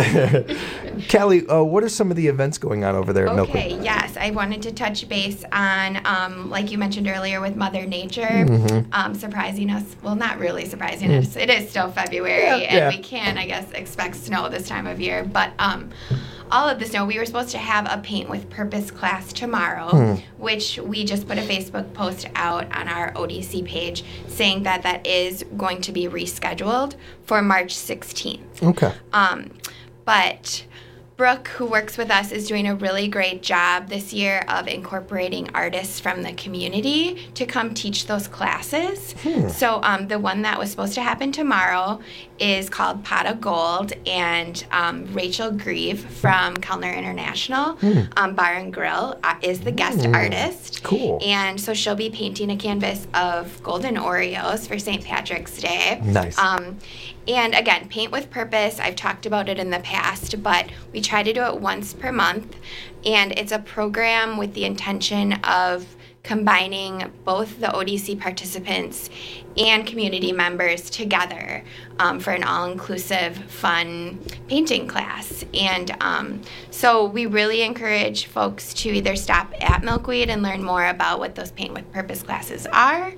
Callie, uh, what are some of the events going on over there at Milkweed? Okay, yes, I wanted to touch base on, um, like you mentioned earlier, with Mother Nature Mhm. um, surprising us. Well, not really surprising Mm. us. It is still February, Yeah, and yeah. we can, I guess, expect snow this time of year. But um, all of the snow, we were supposed to have a Paint with Purpose class tomorrow, Hmm. which we just put a Facebook post out on our O D C page saying that that is going to be rescheduled for March sixteenth. Okay. Um, but Brooke, who works with us, is doing a really great job this year of incorporating artists from the community to come teach those classes. Hmm. So um, the one that was supposed to happen tomorrow is called Pot of Gold, and um, Rachel Grieve from Kellner International Hmm. um, Bar and Grill uh, is the guest Hmm. artist. Cool. And so she'll be painting a canvas of golden Oreos for Saint Patrick's Day. Nice. Um, and again, Paint with Purpose, I've talked about it in the past, but we try to do it once per month. And it's a program with the intention of combining both the O D C participants and community members together um, for an all-inclusive, fun painting class. And um, so we really encourage folks to either stop at Milkweed and learn more about what those Paint with Purpose classes are,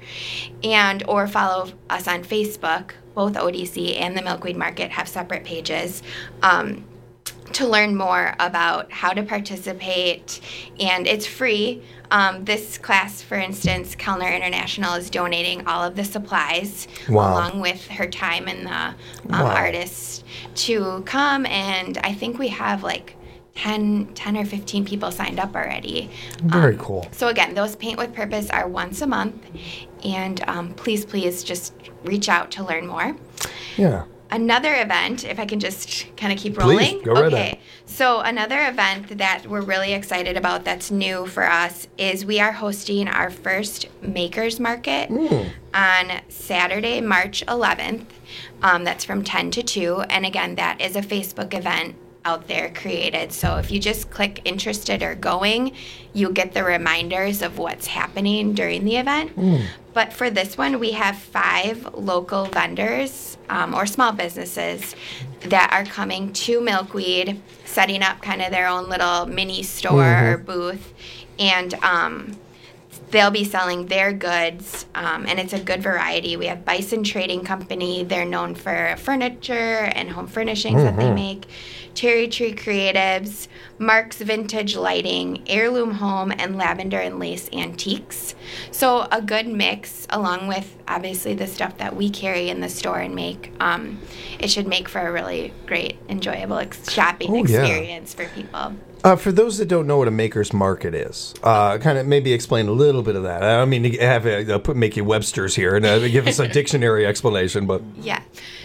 and or follow us on Facebook. Both O D C and the Milkweed Market have separate pages. Um, to learn more about how to participate, and it's free. Um, this class, for instance, Kellner International is donating all of the supplies Wow. along with her time and the um, Wow. artists to come, and I think we have like ten, ten or fifteen people signed up already. Very cool. So again, those Paint with Purpose are once a month, and um, please, please just reach out to learn more. Yeah. Another event, if I can just kind of keep Please, rolling. go right okay. ahead. So another event that we're really excited about that's new for us is we are hosting our first Makers Market Mm. on Saturday, March eleventh. Um, that's from ten to two. And again, that is a Facebook event out there created. So if you just click interested or going, you'll get the reminders of what's happening during the event. Mm. But for this one, we have five local vendors um, or small businesses that are coming to Milkweed, setting up kind of their own little mini store Mhm. or booth. And um, they'll be selling their goods, um, and it's a good variety. We have Bison Trading Company. They're known for furniture and home furnishings that they Mhm. make. Cherry Tree Creatives, Mark's Vintage Lighting, Heirloom Home, and Lavender and Lace Antiques. So a good mix, along with obviously the stuff that we carry in the store and make. Um, it should make for a really great, enjoyable ex- shopping Oh, yeah. experience for people. Uh, for those that don't know what a maker's market is, uh, kind of maybe explain a little bit of that. I don't mean to have a, uh, put make you Webster's here and uh, give us a dictionary explanation, but Yeah.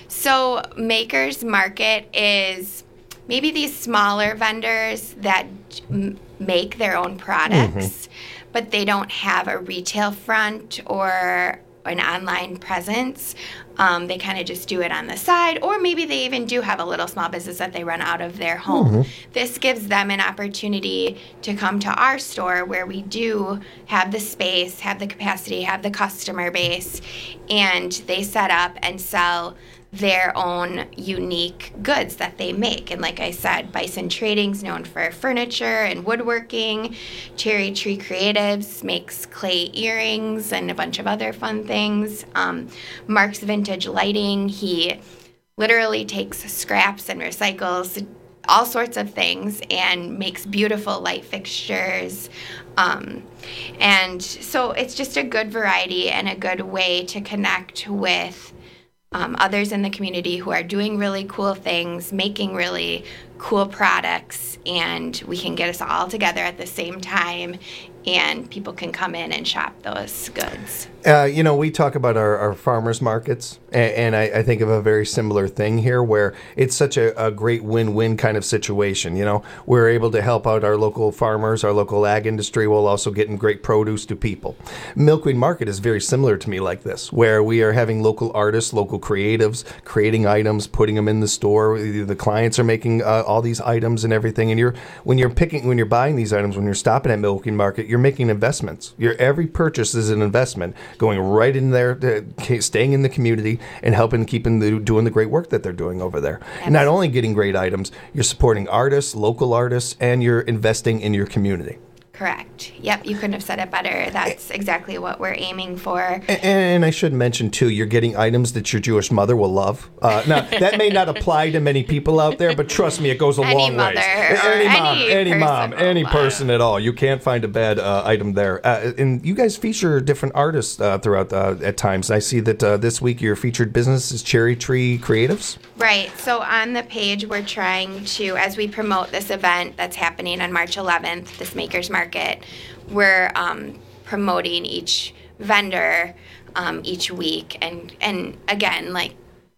So Makers Market is maybe these smaller vendors that m- make their own products, but they don't have a retail front or an online presence. Um, they kind of just do it on the side, or maybe they even do have a little small business that they run out of their home. Mhm. This gives them an opportunity to come to our store where we do have the space, have the capacity, have the customer base, and they set up and sell their own unique goods that they make. And like I said, Bison Trading's known for furniture and woodworking. Cherry Tree Creatives makes clay earrings and a bunch of other fun things. Um, Mark's Vintage Lighting, he literally takes scraps and recycles all sorts of things and makes beautiful light fixtures. Um, and so it's just a good variety and a good way to connect with Um, others in the community who are doing really cool things, making really cool products, and we can get us all together at the same time, and people can come in and shop those goods. Uh, you know, we talk about our, our farmers markets, and, and I, I think of a very similar thing here where it's such a, a great win-win kind of situation. You know, we're able to help out our local farmers, our local ag industry, while also getting great produce to people. Milkweed Market is very similar to me like this, where we are having local artists, local creatives, creating items, putting them in the store. The clients are making uh, all these items and everything, and you're when you're picking, when you're buying these items, when you're stopping at Milkweed Market, you're making investments. Your every purchase is an investment going right in there, to, staying in the community and helping, keeping the, doing the great work that they're doing over there. And not only getting great items, you're supporting artists, local artists, and you're investing in your community. Correct. Yep, you couldn't have said it better. That's exactly what we're aiming for. And, and I should mention, too, you're getting items that your Jewish mother will love. Uh, now, that may not apply to many people out there, but trust me, it goes a any long mother ways. Or any mom, any, any mom, person any will person at all. You can't find a bad uh, item there. Uh, and you guys feature different artists uh, throughout uh, at times. I see that uh, this week your featured business is Cherry Tree Creatives. Right. So on the page, we're trying to, as we promote this event that's happening on March eleventh, this Makers Market, we're um, promoting each vendor um, each week. And, and again, like,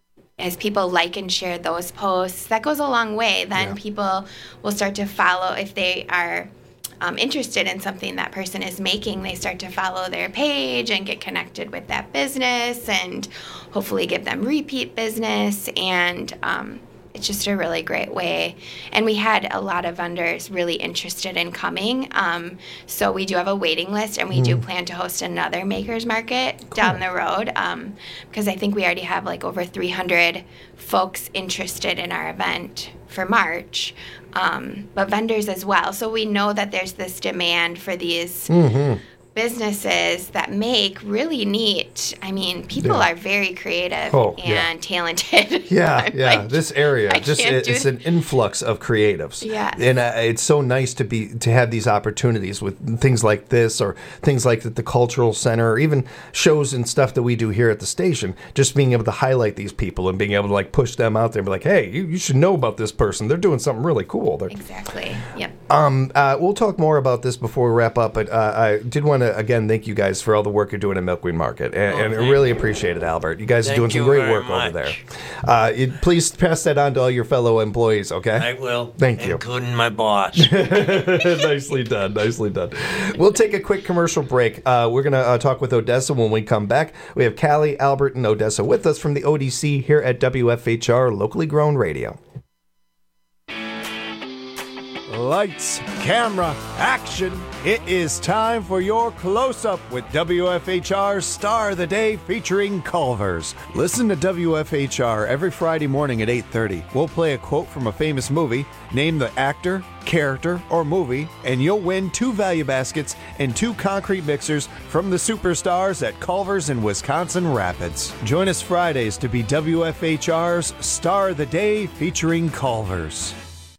as people like and share those posts, that goes a long way. Then yeah. people will start to follow if they are um, interested in something that person is making. They start to follow their page and get connected with that business and hopefully give them repeat business. And um, it's just a really great way. And we had a lot of vendors really interested in coming. Um, so we do have a waiting list, and we mm. do plan to host another Makers Market cool. down the road um, because I think we already have like over three hundred folks interested in our event for March, um, but vendors as well. So we know that there's this demand for these mm-hmm. businesses that make really neat. I mean, people yeah. are very creative oh, and yeah. talented. Yeah, yeah. Like, this area, I just can't it, do it's an influx of creatives. Yeah, and uh, it's so nice to be to have these opportunities with things like this, or things like at the Cultural Center, or even shows and stuff that we do here at the station. Just being able to highlight these people and being able to like push them out there and be like, hey, you, you should know about this person. They're doing something really cool. They're, exactly. Yep. Um. Uh, we'll talk more about this before we wrap up, but uh, I did want to again thank you guys for all the work you're doing at Milkweed Market, and, oh, and I really appreciate it, Albert. You guys thank are doing some you great work much. over there. Uh, you, please pass that on to all your fellow employees, okay? I will. Thank you. Including my boss. Nicely done. Nicely done. We'll take a quick commercial break. Uh, we're going to uh, talk with Odessa when we come back. We have Callie, Albert, and Odessa with us from the O D C here at W F H R, locally grown radio. Lights, camera, action. It is time for your close-up with W F H R's Star of the Day featuring Culver's. Listen to W F H R every Friday morning at eight thirty. We'll play a quote from a famous movie, name the actor, character, or movie, and you'll win two value baskets and two concrete mixers from the superstars at Culver's in Wisconsin Rapids. Join us Fridays to be W F H R's Star of the Day featuring Culver's.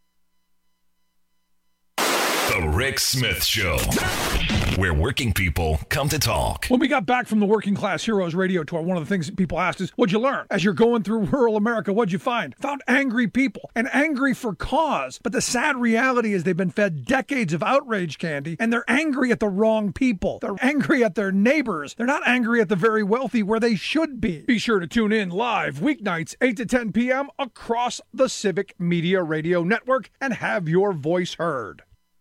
The Rick Smith Show, where working people come to talk. When we got back from the Working Class Heroes radio tour, one of the things that people asked is, what'd you learn? As you're going through rural America, what'd you find? Found angry people, and angry for cause. But the sad reality is they've been fed decades of outrage candy, and they're angry at the wrong people. They're angry at their neighbors. They're not angry at the very wealthy where they should be. Be sure to tune in live weeknights, eight to ten p.m. across the Civic Media Radio Network and have your voice heard.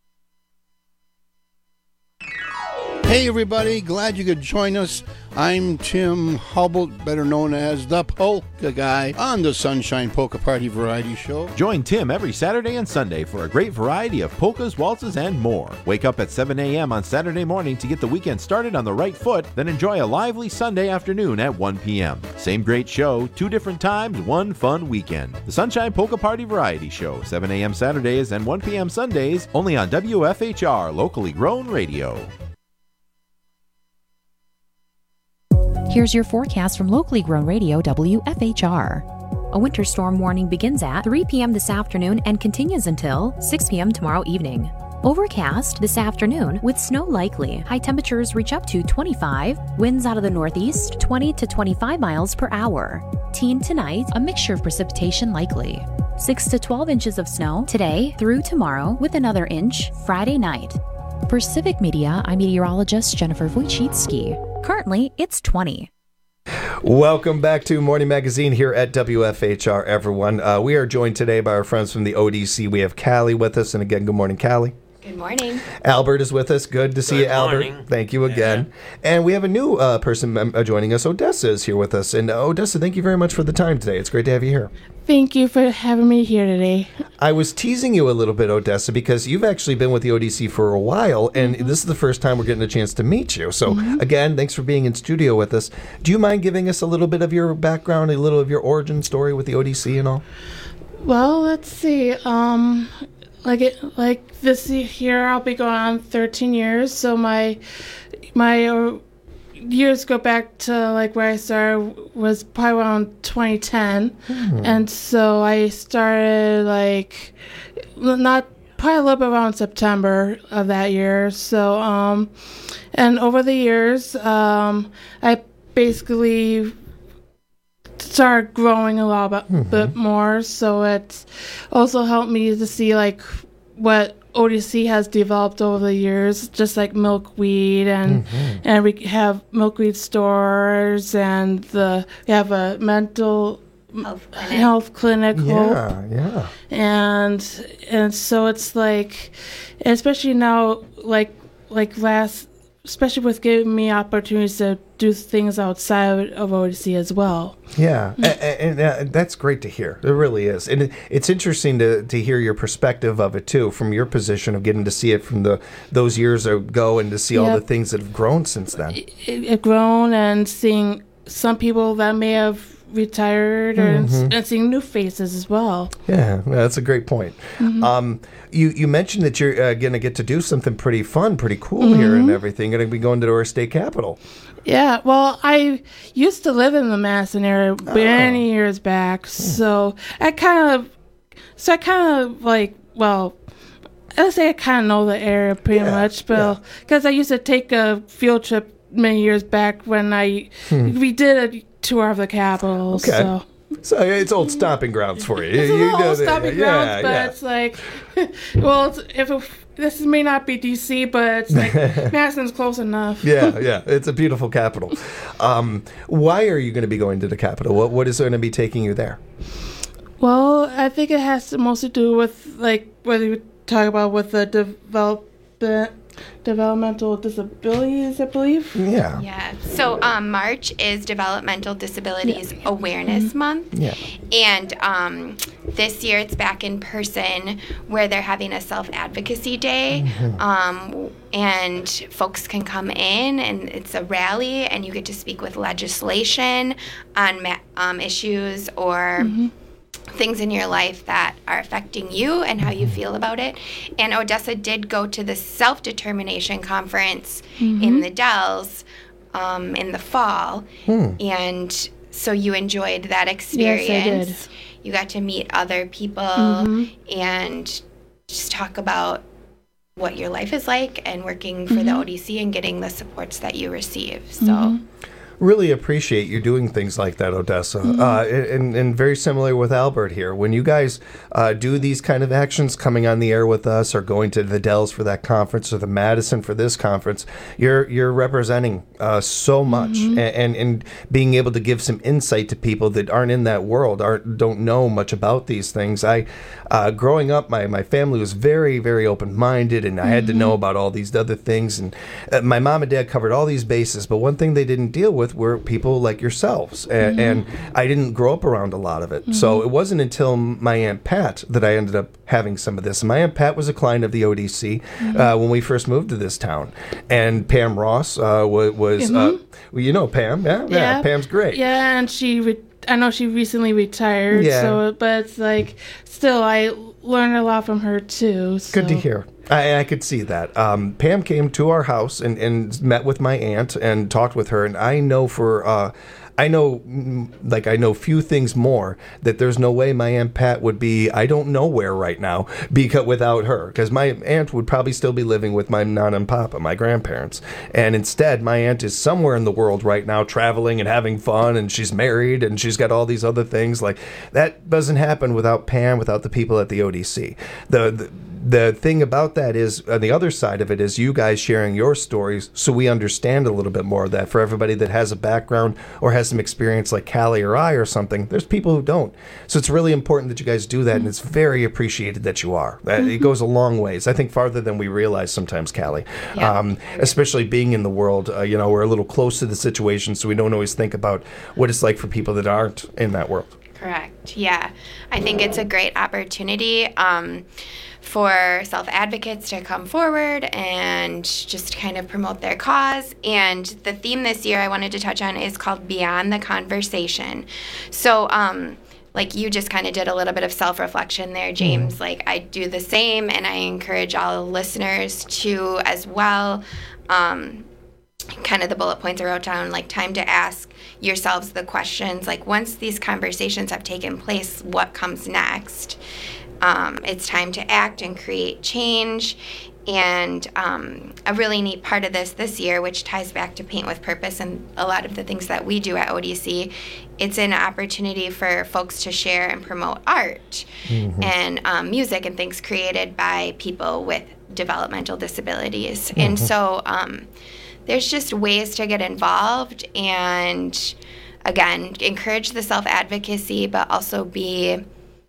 Hey everybody, glad you could join us. I'm Tim Hubble, better known as the Polka Guy, on the Sunshine Polka Party Variety Show. Join Tim every Saturday and Sunday for a great variety of polkas, waltzes, and more. Wake up at seven a.m. on Saturday morning to get the weekend started on the right foot, then enjoy a lively Sunday afternoon at one p.m. Same great show, two different times, one fun weekend. The Sunshine Polka Party Variety Show, seven a.m. Saturdays and one p.m. Sundays, only on W F H R, locally grown radio. Here's your forecast from locally grown radio W F H R. A winter storm warning begins at three p.m. this afternoon and continues until six p.m. tomorrow evening. Overcast this afternoon with snow likely. High temperatures reach up to twenty-five. Winds out of the northeast twenty to twenty-five miles per hour. Teen tonight, a mixture of precipitation likely. six to twelve inches of snow today through tomorrow, with another inch Friday night. For Civic Media, I'm meteorologist Jennifer Wojcicki. Currently, it's twenty. Welcome back to Morning Magazine here at W F H R, everyone. Uh, we are joined today by our friends from the O D C. We have Callie with us, and again, good morning, Callie. Good morning. Albert is with us. Good to see Good you, Albert. morning. Thank you again. And we have a new uh, person uh, joining us. Odessa is here with us. And uh, Odessa, thank you very much for the time today. It's great to have you here. Thank you for having me here today. I was teasing you a little bit, Odessa, because you've actually been with the O D C for a while, and mm-hmm. this is the first time we're getting a chance to meet you. So, mm-hmm. again, thanks for being in studio with us. Do you mind giving us a little bit of your background, a little of your origin story with the O D C and all? Well, let's see. Um, like it, like this year, I'll be going on thirteen years. So my my uh, years go back to like where I started was probably around twenty ten, hmm. and so I started like not probably a little bit around September of that year. So um, and over the years, um, I basically started growing a lot mm-hmm. bit more, so it's also helped me to see like what O D C has developed over the years, just like milkweed, and mm-hmm. and we have milkweed stores, and the we have a mental health clinic, health clinic yeah, Hope. yeah, and and so it's like, especially now, like like last. Especially with giving me opportunities to do things outside of O D C as well. Yeah, and, and uh, that's great to hear. It really is. And it, it's interesting to, to hear your perspective of it, too, from your position of getting to see it from the those years ago and to see yep. all the things that have grown since then. It, it grown, and seeing some people that may have retired, and, mm-hmm. and seeing new faces as well. Yeah, that's a great point. Mm-hmm. Um, you, you mentioned that you're uh, going to get to do something pretty fun, pretty cool mm-hmm. here and everything. Going to be going to our state capitol. Yeah, well, I used to live in the Madison area oh. many years back, hmm. so I kind of, so I kind of like, well, let's say I kind of know the area pretty yeah, much, but because yeah. I used to take a field trip many years back when I hmm. we did a tour of the Capitol. Okay. So. So it's old stomping grounds for you. It's you a little know old stomping that, grounds, yeah, but yeah. it's like, well, it's, if it, this may not be D C, but it's like Madison's close enough. Yeah, yeah, it's a beautiful capital. Um, why are you going to be going to the Capitol? What what is going to be taking you there? Well, I think it has to mostly do with like whether you talk about with the development. Developmental disabilities, I believe. Yeah. Yeah. So um, March is Developmental Disabilities yeah. Awareness mm-hmm. Month. Yeah. And um, this year it's back in person where they're having a self-advocacy day. Mm-hmm. Um, and folks can come in, and it's a rally, and you get to speak with legislation on ma- um, issues or... Mm-hmm. things in your life that are affecting you and how you feel about it. And Odessa did go to the self-determination conference mm-hmm. in the Dells um, in the fall. Hmm. And so you enjoyed that experience. Yes, I did. You got to meet other people mm-hmm. and just talk about what your life is like and working for mm-hmm. the O D C and getting the supports that you receive. So. Mm-hmm. Really appreciate you doing things like that, Odessa. Mm-hmm. Uh, and, and very similar with Albert here. When you guys uh, do these kind of actions, coming on the air with us or going to the Dells for that conference or the Madison for this conference, you're you're representing uh, so much mm-hmm. and, and and being able to give some insight to people that aren't in that world, aren't don't know much about these things. I uh, growing up, my, my family was very, very open-minded, and I mm-hmm. had to know about all these other things. And uh, my mom and dad covered all these bases, but one thing they didn't deal with were people like yourselves, and, mm-hmm. and I didn't grow up around a lot of it. Mm-hmm. So it wasn't until my Aunt Pat that I ended up having some of this. And my Aunt Pat was a client of the O D C mm-hmm. uh, when we first moved to this town, and Pam Ross uh, was, was mm-hmm. uh, well, you know Pam, yeah? yeah, yeah, Pam's great. Yeah, and she, re- I know she recently retired, yeah. so but it's like still I learned a lot from her too. So. Good to hear. I, I could see that. Um, Pam came to our house and, and met with my aunt and talked with her. And I know for uh, I know, mm, like, I know few things more that there's no way my Aunt Pat would be, I don't know where right now, because without her. Because my aunt would probably still be living with my nana and papa, my grandparents. And instead, my aunt is somewhere in the world right now, traveling and having fun, and she's married, and she's got all these other things. Like, that doesn't happen without Pam, without the people at the O D C. The, the The thing about that is, on the other side of it, is you guys sharing your stories so we understand a little bit more of that. For everybody that has a background or has some experience like Callie or I or something, there's people who don't. So it's really important that you guys do that, mm-hmm. and it's very appreciated that you are. Mm-hmm. It goes a long ways. I think farther than we realize sometimes, Callie. Yeah. Um, especially being in the world, uh, you know, we're a little close to the situation, so we don't always think about what it's like for people that aren't in that world. Correct. Yeah. I think it's a great opportunity um, for self-advocates to come forward and just kind of promote their cause. And the theme this year I wanted to touch on is called Beyond the Conversation. So, um, like you just kind of did a little bit of self-reflection there, James. Mm. Like I do the same, and I encourage all listeners to as well. Um, kind of the bullet points I wrote down, like time to ask yourselves the questions, like once these conversations have taken place, what comes next? Um, it's time to act and create change. And um, a really neat part of this this year, which ties back to Paint with Purpose and a lot of the things that we do at O D C, it's an opportunity for folks to share and promote art mm-hmm. and um, music and things created by people with developmental disabilities. Mm-hmm. And so um, there's just ways to get involved and, again, encourage the self-advocacy, but also be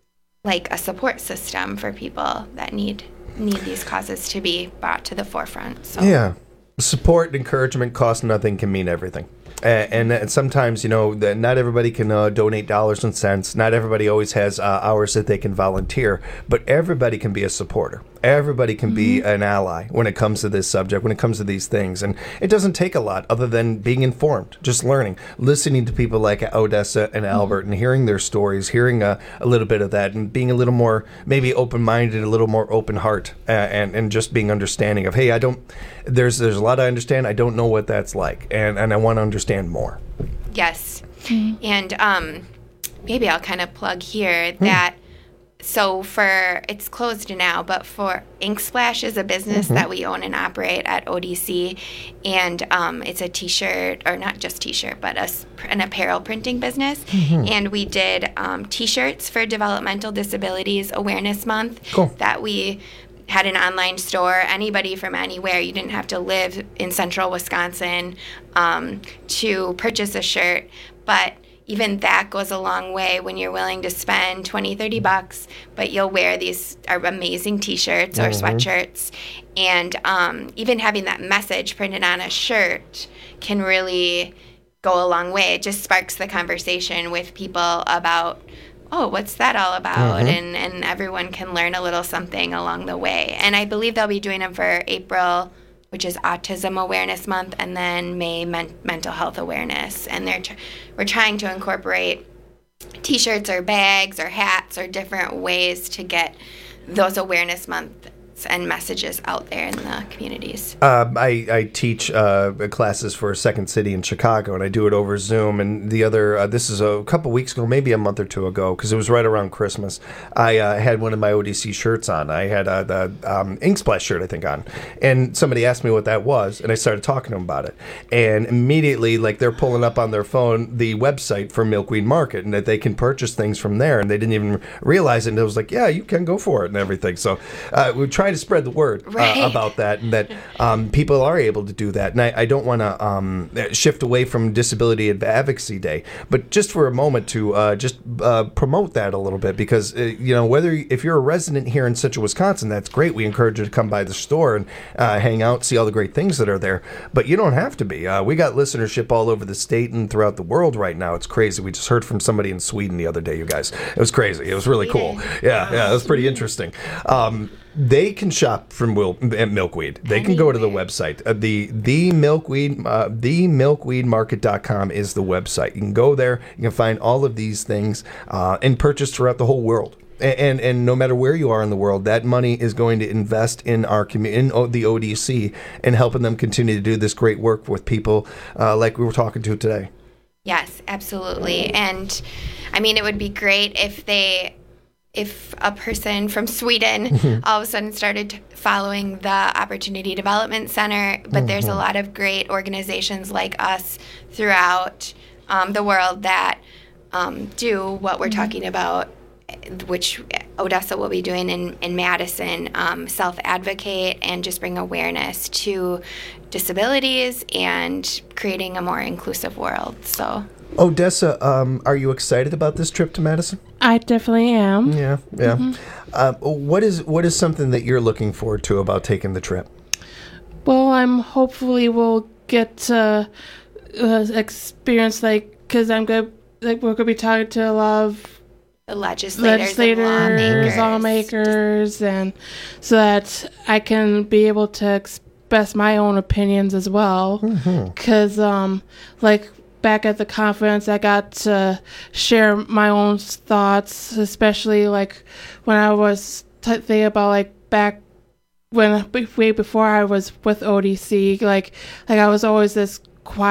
like a support system for people that need need these causes to be brought to the forefront. So. Yeah. Support and encouragement costs nothing, can mean everything. And, and sometimes, you know, the, not everybody can uh, donate dollars and cents. Not everybody always has uh, hours that they can volunteer. But everybody can be a supporter. Everybody can mm-hmm. be an ally when it comes to this subject, when it comes to these things. And it doesn't take a lot other than being informed, just learning, listening to people like Odessa and Albert mm-hmm. and hearing their stories, hearing a, a little bit of that and being a little more maybe open-minded, a little more open heart uh, and, and just being understanding of, hey, I don't, there's there's a lot I understand. I don't know what that's like. And, and I want to understand more. Yes. Mm-hmm. And um, maybe I'll kind of plug here that mm. So for, it's closed now, but for Ink Splash is a business mm-hmm. that we own and operate at O D C, and um, it's a t-shirt, or not just t-shirt, but a, an apparel printing business, mm-hmm. and we did um, t-shirts for Developmental Disabilities Awareness Month cool. that we had an online store. Anybody from anywhere, you didn't have to live in central Wisconsin um, to purchase a shirt, but even that goes a long way when you're willing to spend twenty, thirty bucks, but you'll wear these are amazing t-shirts or mm-hmm. sweatshirts. And um, even having that message printed on a shirt can really go a long way. It just sparks the conversation with people about, oh, what's that all about? Mm-hmm. And, and everyone can learn a little something along the way. And I believe they'll be doing them for April, which is Autism Awareness Month, and then May, men- Mental Health Awareness. And they're tr- we're trying to incorporate T-shirts or bags or hats or different ways to get those awareness months and messages out there in the communities. Uh, I, I teach uh, classes for Second City in Chicago, and I do it over Zoom. And the other, uh, this is a couple weeks ago, maybe a month or two ago, because it was right around Christmas. I uh, had one of my O D C shirts on. I had uh, the um, Ink Splash shirt, I think, on. And somebody asked me what that was, and I started talking to them about it. And immediately, like, they're pulling up on their phone the website for Milkweed Market, and that they can purchase things from there. And they didn't even realize it. And it was like, yeah, you can go for it and everything. So uh, we try to spread the word uh, right. about that, and that um, people are able to do that. And I, I don't want to um, shift away from Disability Advocacy Day, but just for a moment to uh, just uh, promote that a little bit, because uh, you know, whether if you're a resident here in Central Wisconsin, that's great. We encourage you to come by the store and uh, hang out, see all the great things that are there. But you don't have to be. Uh, we got listenership all over the state and throughout the world right now. It's crazy. We just heard from somebody in Sweden the other day. You guys, it was crazy. It was really cool. Yeah, yeah, it was pretty interesting. Um, They can shop from Will, at Milkweed. They can go to the website. Uh, the the Milkweed uh, the milkweed market dot com is the website. You can go there. You can find all of these things uh, and purchase throughout the whole world. And, and and no matter where you are in the world, that money is going to invest in our community, in o- the O D C, and helping them continue to do this great work with people uh, like we were talking to today. Yes, absolutely. And I mean, it would be great if they, if a person from Sweden all of a sudden started following the Opportunity Development Center. But mm-hmm. there's a lot of great organizations like us throughout um, the world that um, do what we're mm-hmm. talking about, which Odessa will be doing in, in Madison, um, self-advocate and just bring awareness to disabilities and creating a more inclusive world. So, Odessa, um, are you excited about this trip to Madison? I definitely am. Yeah, yeah. Mm-hmm. Uh, what is what is something that you're looking forward to about taking the trip? Well, I'm hopefully we'll get to uh, experience, like, because I'm good, like, we're going to be talking to a lot of the legislators, legislators and lawmakers, lawmakers, and so that I can be able to express my own opinions as well. Because, mm-hmm. um, like, back at the conference, I got to share my own thoughts, especially, like, when I was t- thinking about, like, back when, way before I was with O D C, like, like I was always this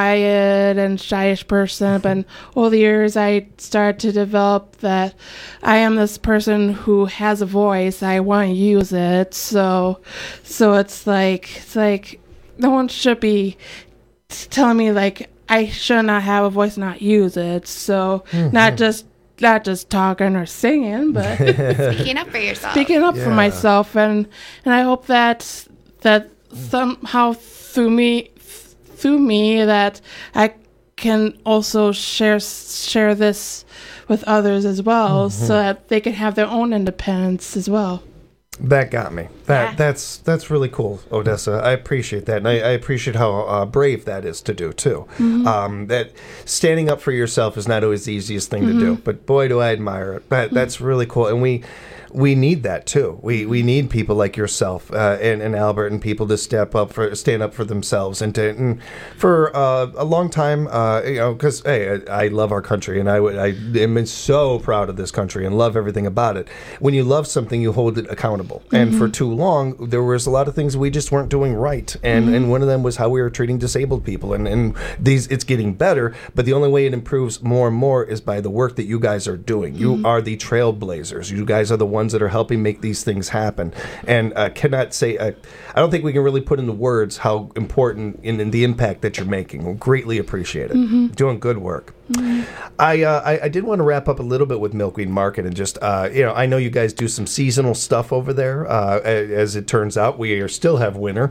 quiet and shyish person, but over the years I started to develop that I am this person who has a voice. I want to use it. So, so it's like it's like no one should be telling me like I should not have a voice, not use it. So mm-hmm. not just not just talking or singing, but speaking up for yourself. Speaking up yeah. for myself, and and I hope that that somehow through me. through me that I can also share share this with others as well, mm-hmm. so that they can have their own independence as well. That got me. That yeah. that's that's really cool, Odessa. I appreciate that, and I, I appreciate how uh, brave that is to do too. Mm-hmm. Um, that standing up for yourself is not always the easiest thing mm-hmm. to do, but boy, do I admire it. That that's really cool, and we. We need that too. We we need people like yourself uh, and, and Albert and people to step up for stand up for themselves and to and for uh, a long time. Uh, you know, because hey, I, I love our country and I would I am so proud of this country and love everything about it. When you love something, you hold it accountable. Mm-hmm. And for too long, there was a lot of things we just weren't doing right. And mm-hmm. and one of them was how we were treating disabled people. And and these it's getting better, but the only way it improves more and more is by the work that you guys are doing. You mm-hmm. are the trailblazers. You guys are the ones that are helping make these things happen, and uh, cannot say uh, I don't think we can really put into words how important in, in the impact that you're making. We'll greatly appreciate it. Mm-hmm. Doing good work. Mm-hmm. I, uh, I I did want to wrap up a little bit with Milkweed Market and just uh, you know I know you guys do some seasonal stuff over there. Uh, as it turns out, we are still have winter.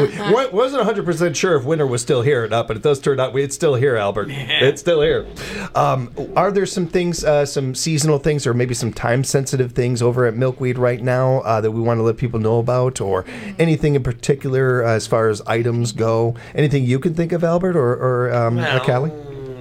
It wasn't one hundred percent sure if winter was still here or not, but it does turn out it's still here, Albert. Yeah. It's still here. Um, are there some things, uh, some seasonal things, or maybe some time sensitive things over at Milkweed right now uh, that we want to let people know about, or anything in particular uh, as far as items go? Anything you can think of, Albert, or or, um, well, or Callie?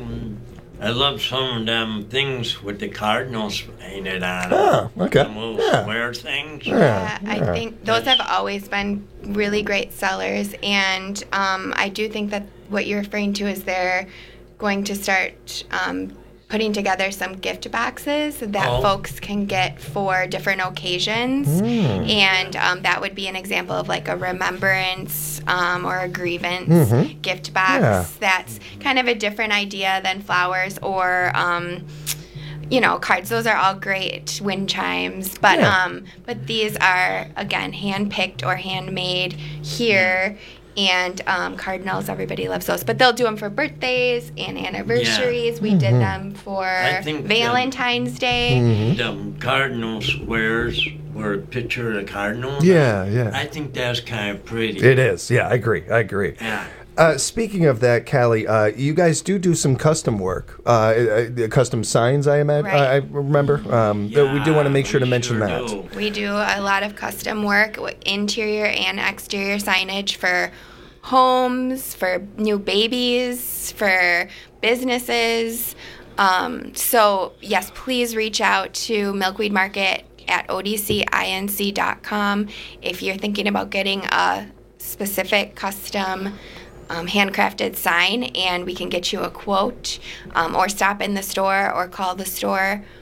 I love some of them things with the Cardinals painted on oh, them. Okay. Some little yeah. square things. Yeah, yeah. I think those have always been really great sellers, and um, I do think that what you're referring to is they're going to start um, putting together some gift boxes that oh. folks can get for different occasions. Mm. And um, that would be an example of like a remembrance um, or a grievance mm-hmm. gift box. Yeah. That's kind of a different idea than flowers or, um, you know, cards. Those are all great wind chimes. But, Yeah. um, but these are, again, hand-picked or handmade here. And um, cardinals, everybody loves those. But they'll do them for birthdays and anniversaries. Yeah. We Mm-hmm. did them for I think Valentine's Day. Mm-hmm. The Cardinal squares were a picture of the Cardinal. Yeah, yeah. I think that's kind of pretty. It is. Yeah, I agree. I agree. Yeah. Uh, speaking of that, Callie, uh, you guys do do some custom work, uh, uh, custom signs, I imagine. Right. I remember. Um, Yeah, we do want to make sure to we mention sure that. do. We do a lot of custom work, w- interior and exterior signage for homes, for new babies, for businesses. Um, so, yes, please reach out to Milkweed Market at O D C I N C dot com if you're thinking about getting a specific custom um, handcrafted sign, and we can get you a quote, um, or stop in the store or call the store.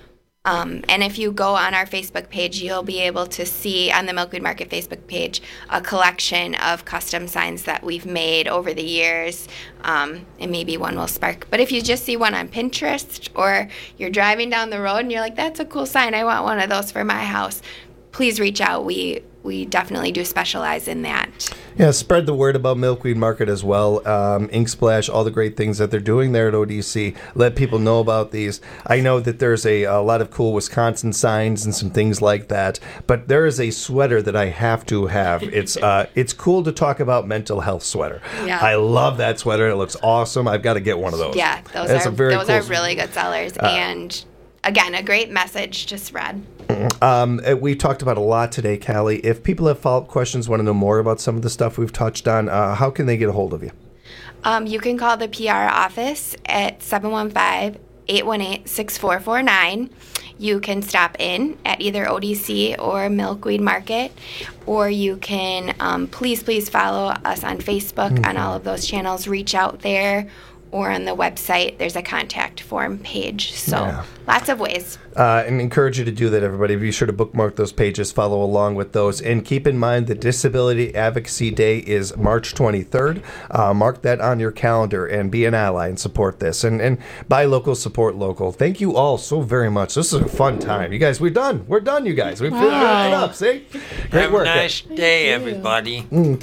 Um, and if you go on our Facebook page, you'll be able to see on the Milkweed Market Facebook page a collection of custom signs that we've made over the years, um, and maybe one will spark. But if you just see one on Pinterest or you're driving down the road and you're like, that's a cool sign, I want one of those for my house, please reach out. We we definitely do specialize in that. Yeah, spread the word about Milkweed Market as well. Um, Ink Splash, all the great things that they're doing there at O D C. Let people know about these. I know that there's a, a lot of cool Wisconsin signs and some things like that, but there is a sweater that I have to have. It's uh, it's cool to talk about mental health sweater. Yeah. I love that sweater. It looks awesome. I've got to get one of those. Yeah, those That's are a very those cool are really good sellers, uh, and again, a great message to spread. Um, we talked about a lot today, Callie. If people have follow-up questions, want to know more about some of the stuff we've touched on, uh, how can they get a hold of you? Um, you can call the P R office at seven one five, eight one eight, six four four nine. You can stop in at either O D C or Milkweed Market, or you can um, please, please follow us on Facebook mm-hmm. on all of those channels. Reach out there, or on the website, there's a contact form page. So Yeah. lots of ways. Uh, and encourage you to do that, everybody. Be sure to bookmark those pages, follow along with those, and keep in mind that Disability Advocacy Day is March twenty-third. Uh, mark that on your calendar and be an ally and support this. And, and buy local, support local. Thank you all so very much. This is a fun time. You guys, we're done. We're done, you guys. We've Wow. filled it up, see? Great Have work. a nice day, everybody. Mm,